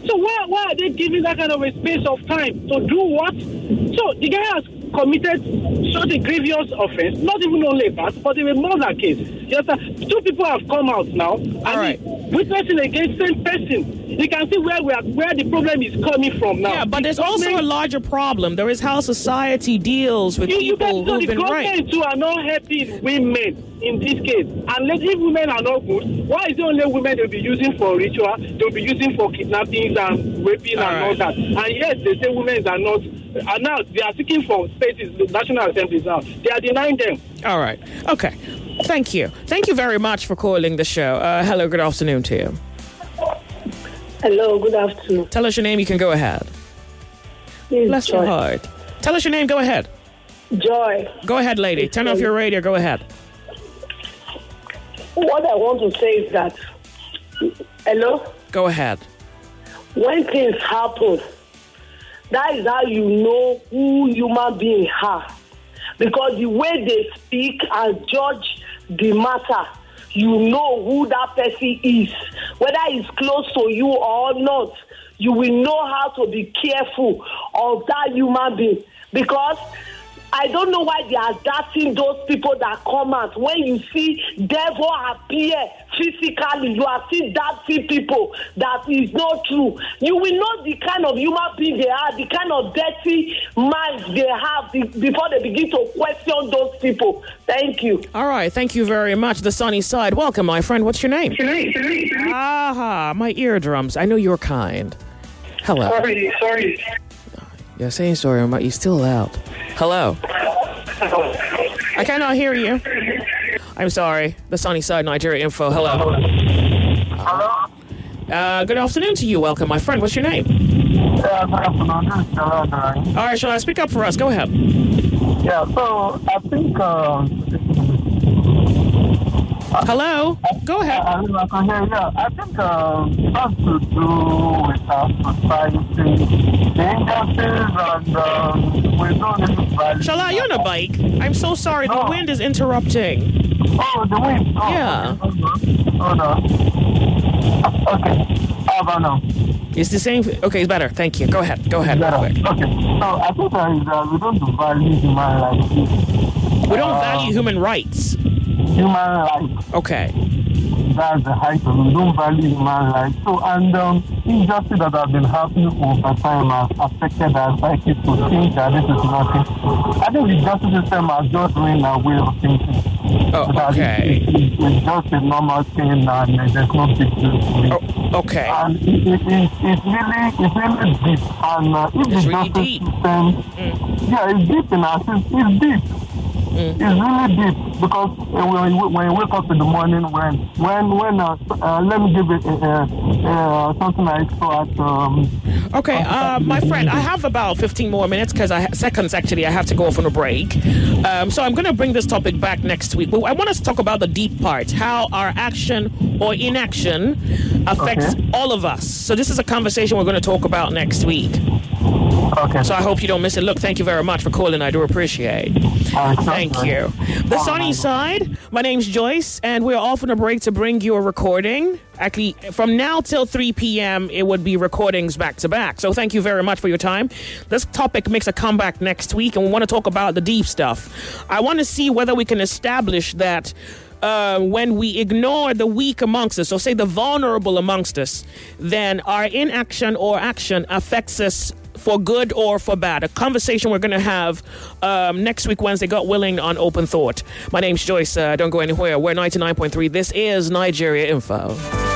So why, why are they giving that kind of a space of time to do what? So the guy has committed such a grievous offense, not even only that, but even more than case. Yes, sir. Two people have come out now and right. witnessing against the same person. You can see where we are, where the problem is coming from now. Yeah, but there's also a larger problem. There is how society deals with you, people you who've been raped. The raped. government too are not helping women in this case. Unless if women are not good, why is it only women they'll be using for ritual? They'll be using for kidnappings and raping all and right. all that. And yes, they say women are not. And now they are seeking for spaces, national assemblies now. They are denying them. All right. Okay. Thank you. Thank you very much for calling the show. Uh, hello, good afternoon to you. Hello, good afternoon. Tell us your name, you can go ahead. Yes, Bless Joy. your heart. Tell us your name, go ahead. Joy. Go ahead, lady. Turn off your radio, go ahead. What I want to say is that, hello? Go ahead. When things happen, that is how you know who human beings are. Because the way they speak and judge the matter, you know who that person is. Whether he's close to you or not, you will know how to be careful of that human being. Because I don't know why they are doubting those people that come out. When you see devil appear physically, you are still doubting people. That is not true. You will know the kind of human being they are, the kind of dirty minds they have before they begin to question those people. Thank you. All right. Thank you very much. The sunny side. Welcome, my friend. What's your name? Aha, my eardrums. I know you're kind. Hello. Sorry, sorry. You're saying sorry, but you're still loud. Hello. I cannot hear you. I'm sorry. The sunny side, Nigeria Info. Hello. Hello. Uh, good afternoon to you. Welcome, my friend. What's your name? Yeah, good afternoon. All right, shall I speak up for us? Go ahead. Yeah, so I think... Uh, Hello? Go ahead. I, I can hear you. Yeah, I think um, it has to do with our society, the injustice, and um, we don't really value... Shala, you're on a bike. I'm so sorry. No. The wind is interrupting. Oh, the wind? Oh, yeah. Hold on. Okay. How about now? It's the same... Okay, it's better. Thank you. Go ahead. Go ahead. Real quick. Okay. So I think that is, uh, we don't value human rights. We don't uh, value human rights. Human rights. Okay. That's the height of it. We don't value human rights. So, and um, injustice that have been happening over time has affected our psyche to think that this is nothing. I think the justice system has just ruined our way of thinking. Oh, so okay. It, it, it's just a normal thing and there's no big deal to it. Oh, okay. And it, it, it, it's really it's really deep. And uh, if it's the really justice deep. system, mm. yeah, it's deep in our system. It's deep. Mm. It's really deep because uh, when, you, when you wake up in the morning, when when when uh, uh, let me give it uh, uh, something I saw at. Um, okay, uh, my friend, I have about fifteen more minutes because I ha- seconds actually. I have to go off on a break. Um, so I'm going to bring this topic back next week. But I want us to talk about the deep part, how our action or inaction affects okay. all of us. So this is a conversation we're going to talk about next week. Okay. So I hope you don't miss it. Look, thank you very much for calling. I do appreciate. Uh, thank you. The sunny side. My name's Joyce, and we're off on a break to bring you a recording. Actually, from now till three p.m., it would be recordings back to back. So thank you very much for your time. This topic makes a comeback next week, and we want to talk about the deep stuff. I want to see whether we can establish that Uh, when we ignore the weak amongst us, or say the vulnerable amongst us, then our inaction or action affects us for good or for bad. A conversation we're going to have um, next week, Wednesday, God willing, on Open Thought. My name's Joyce. Uh, don't go anywhere. We're ninety-nine point three. This is Nigeria Info.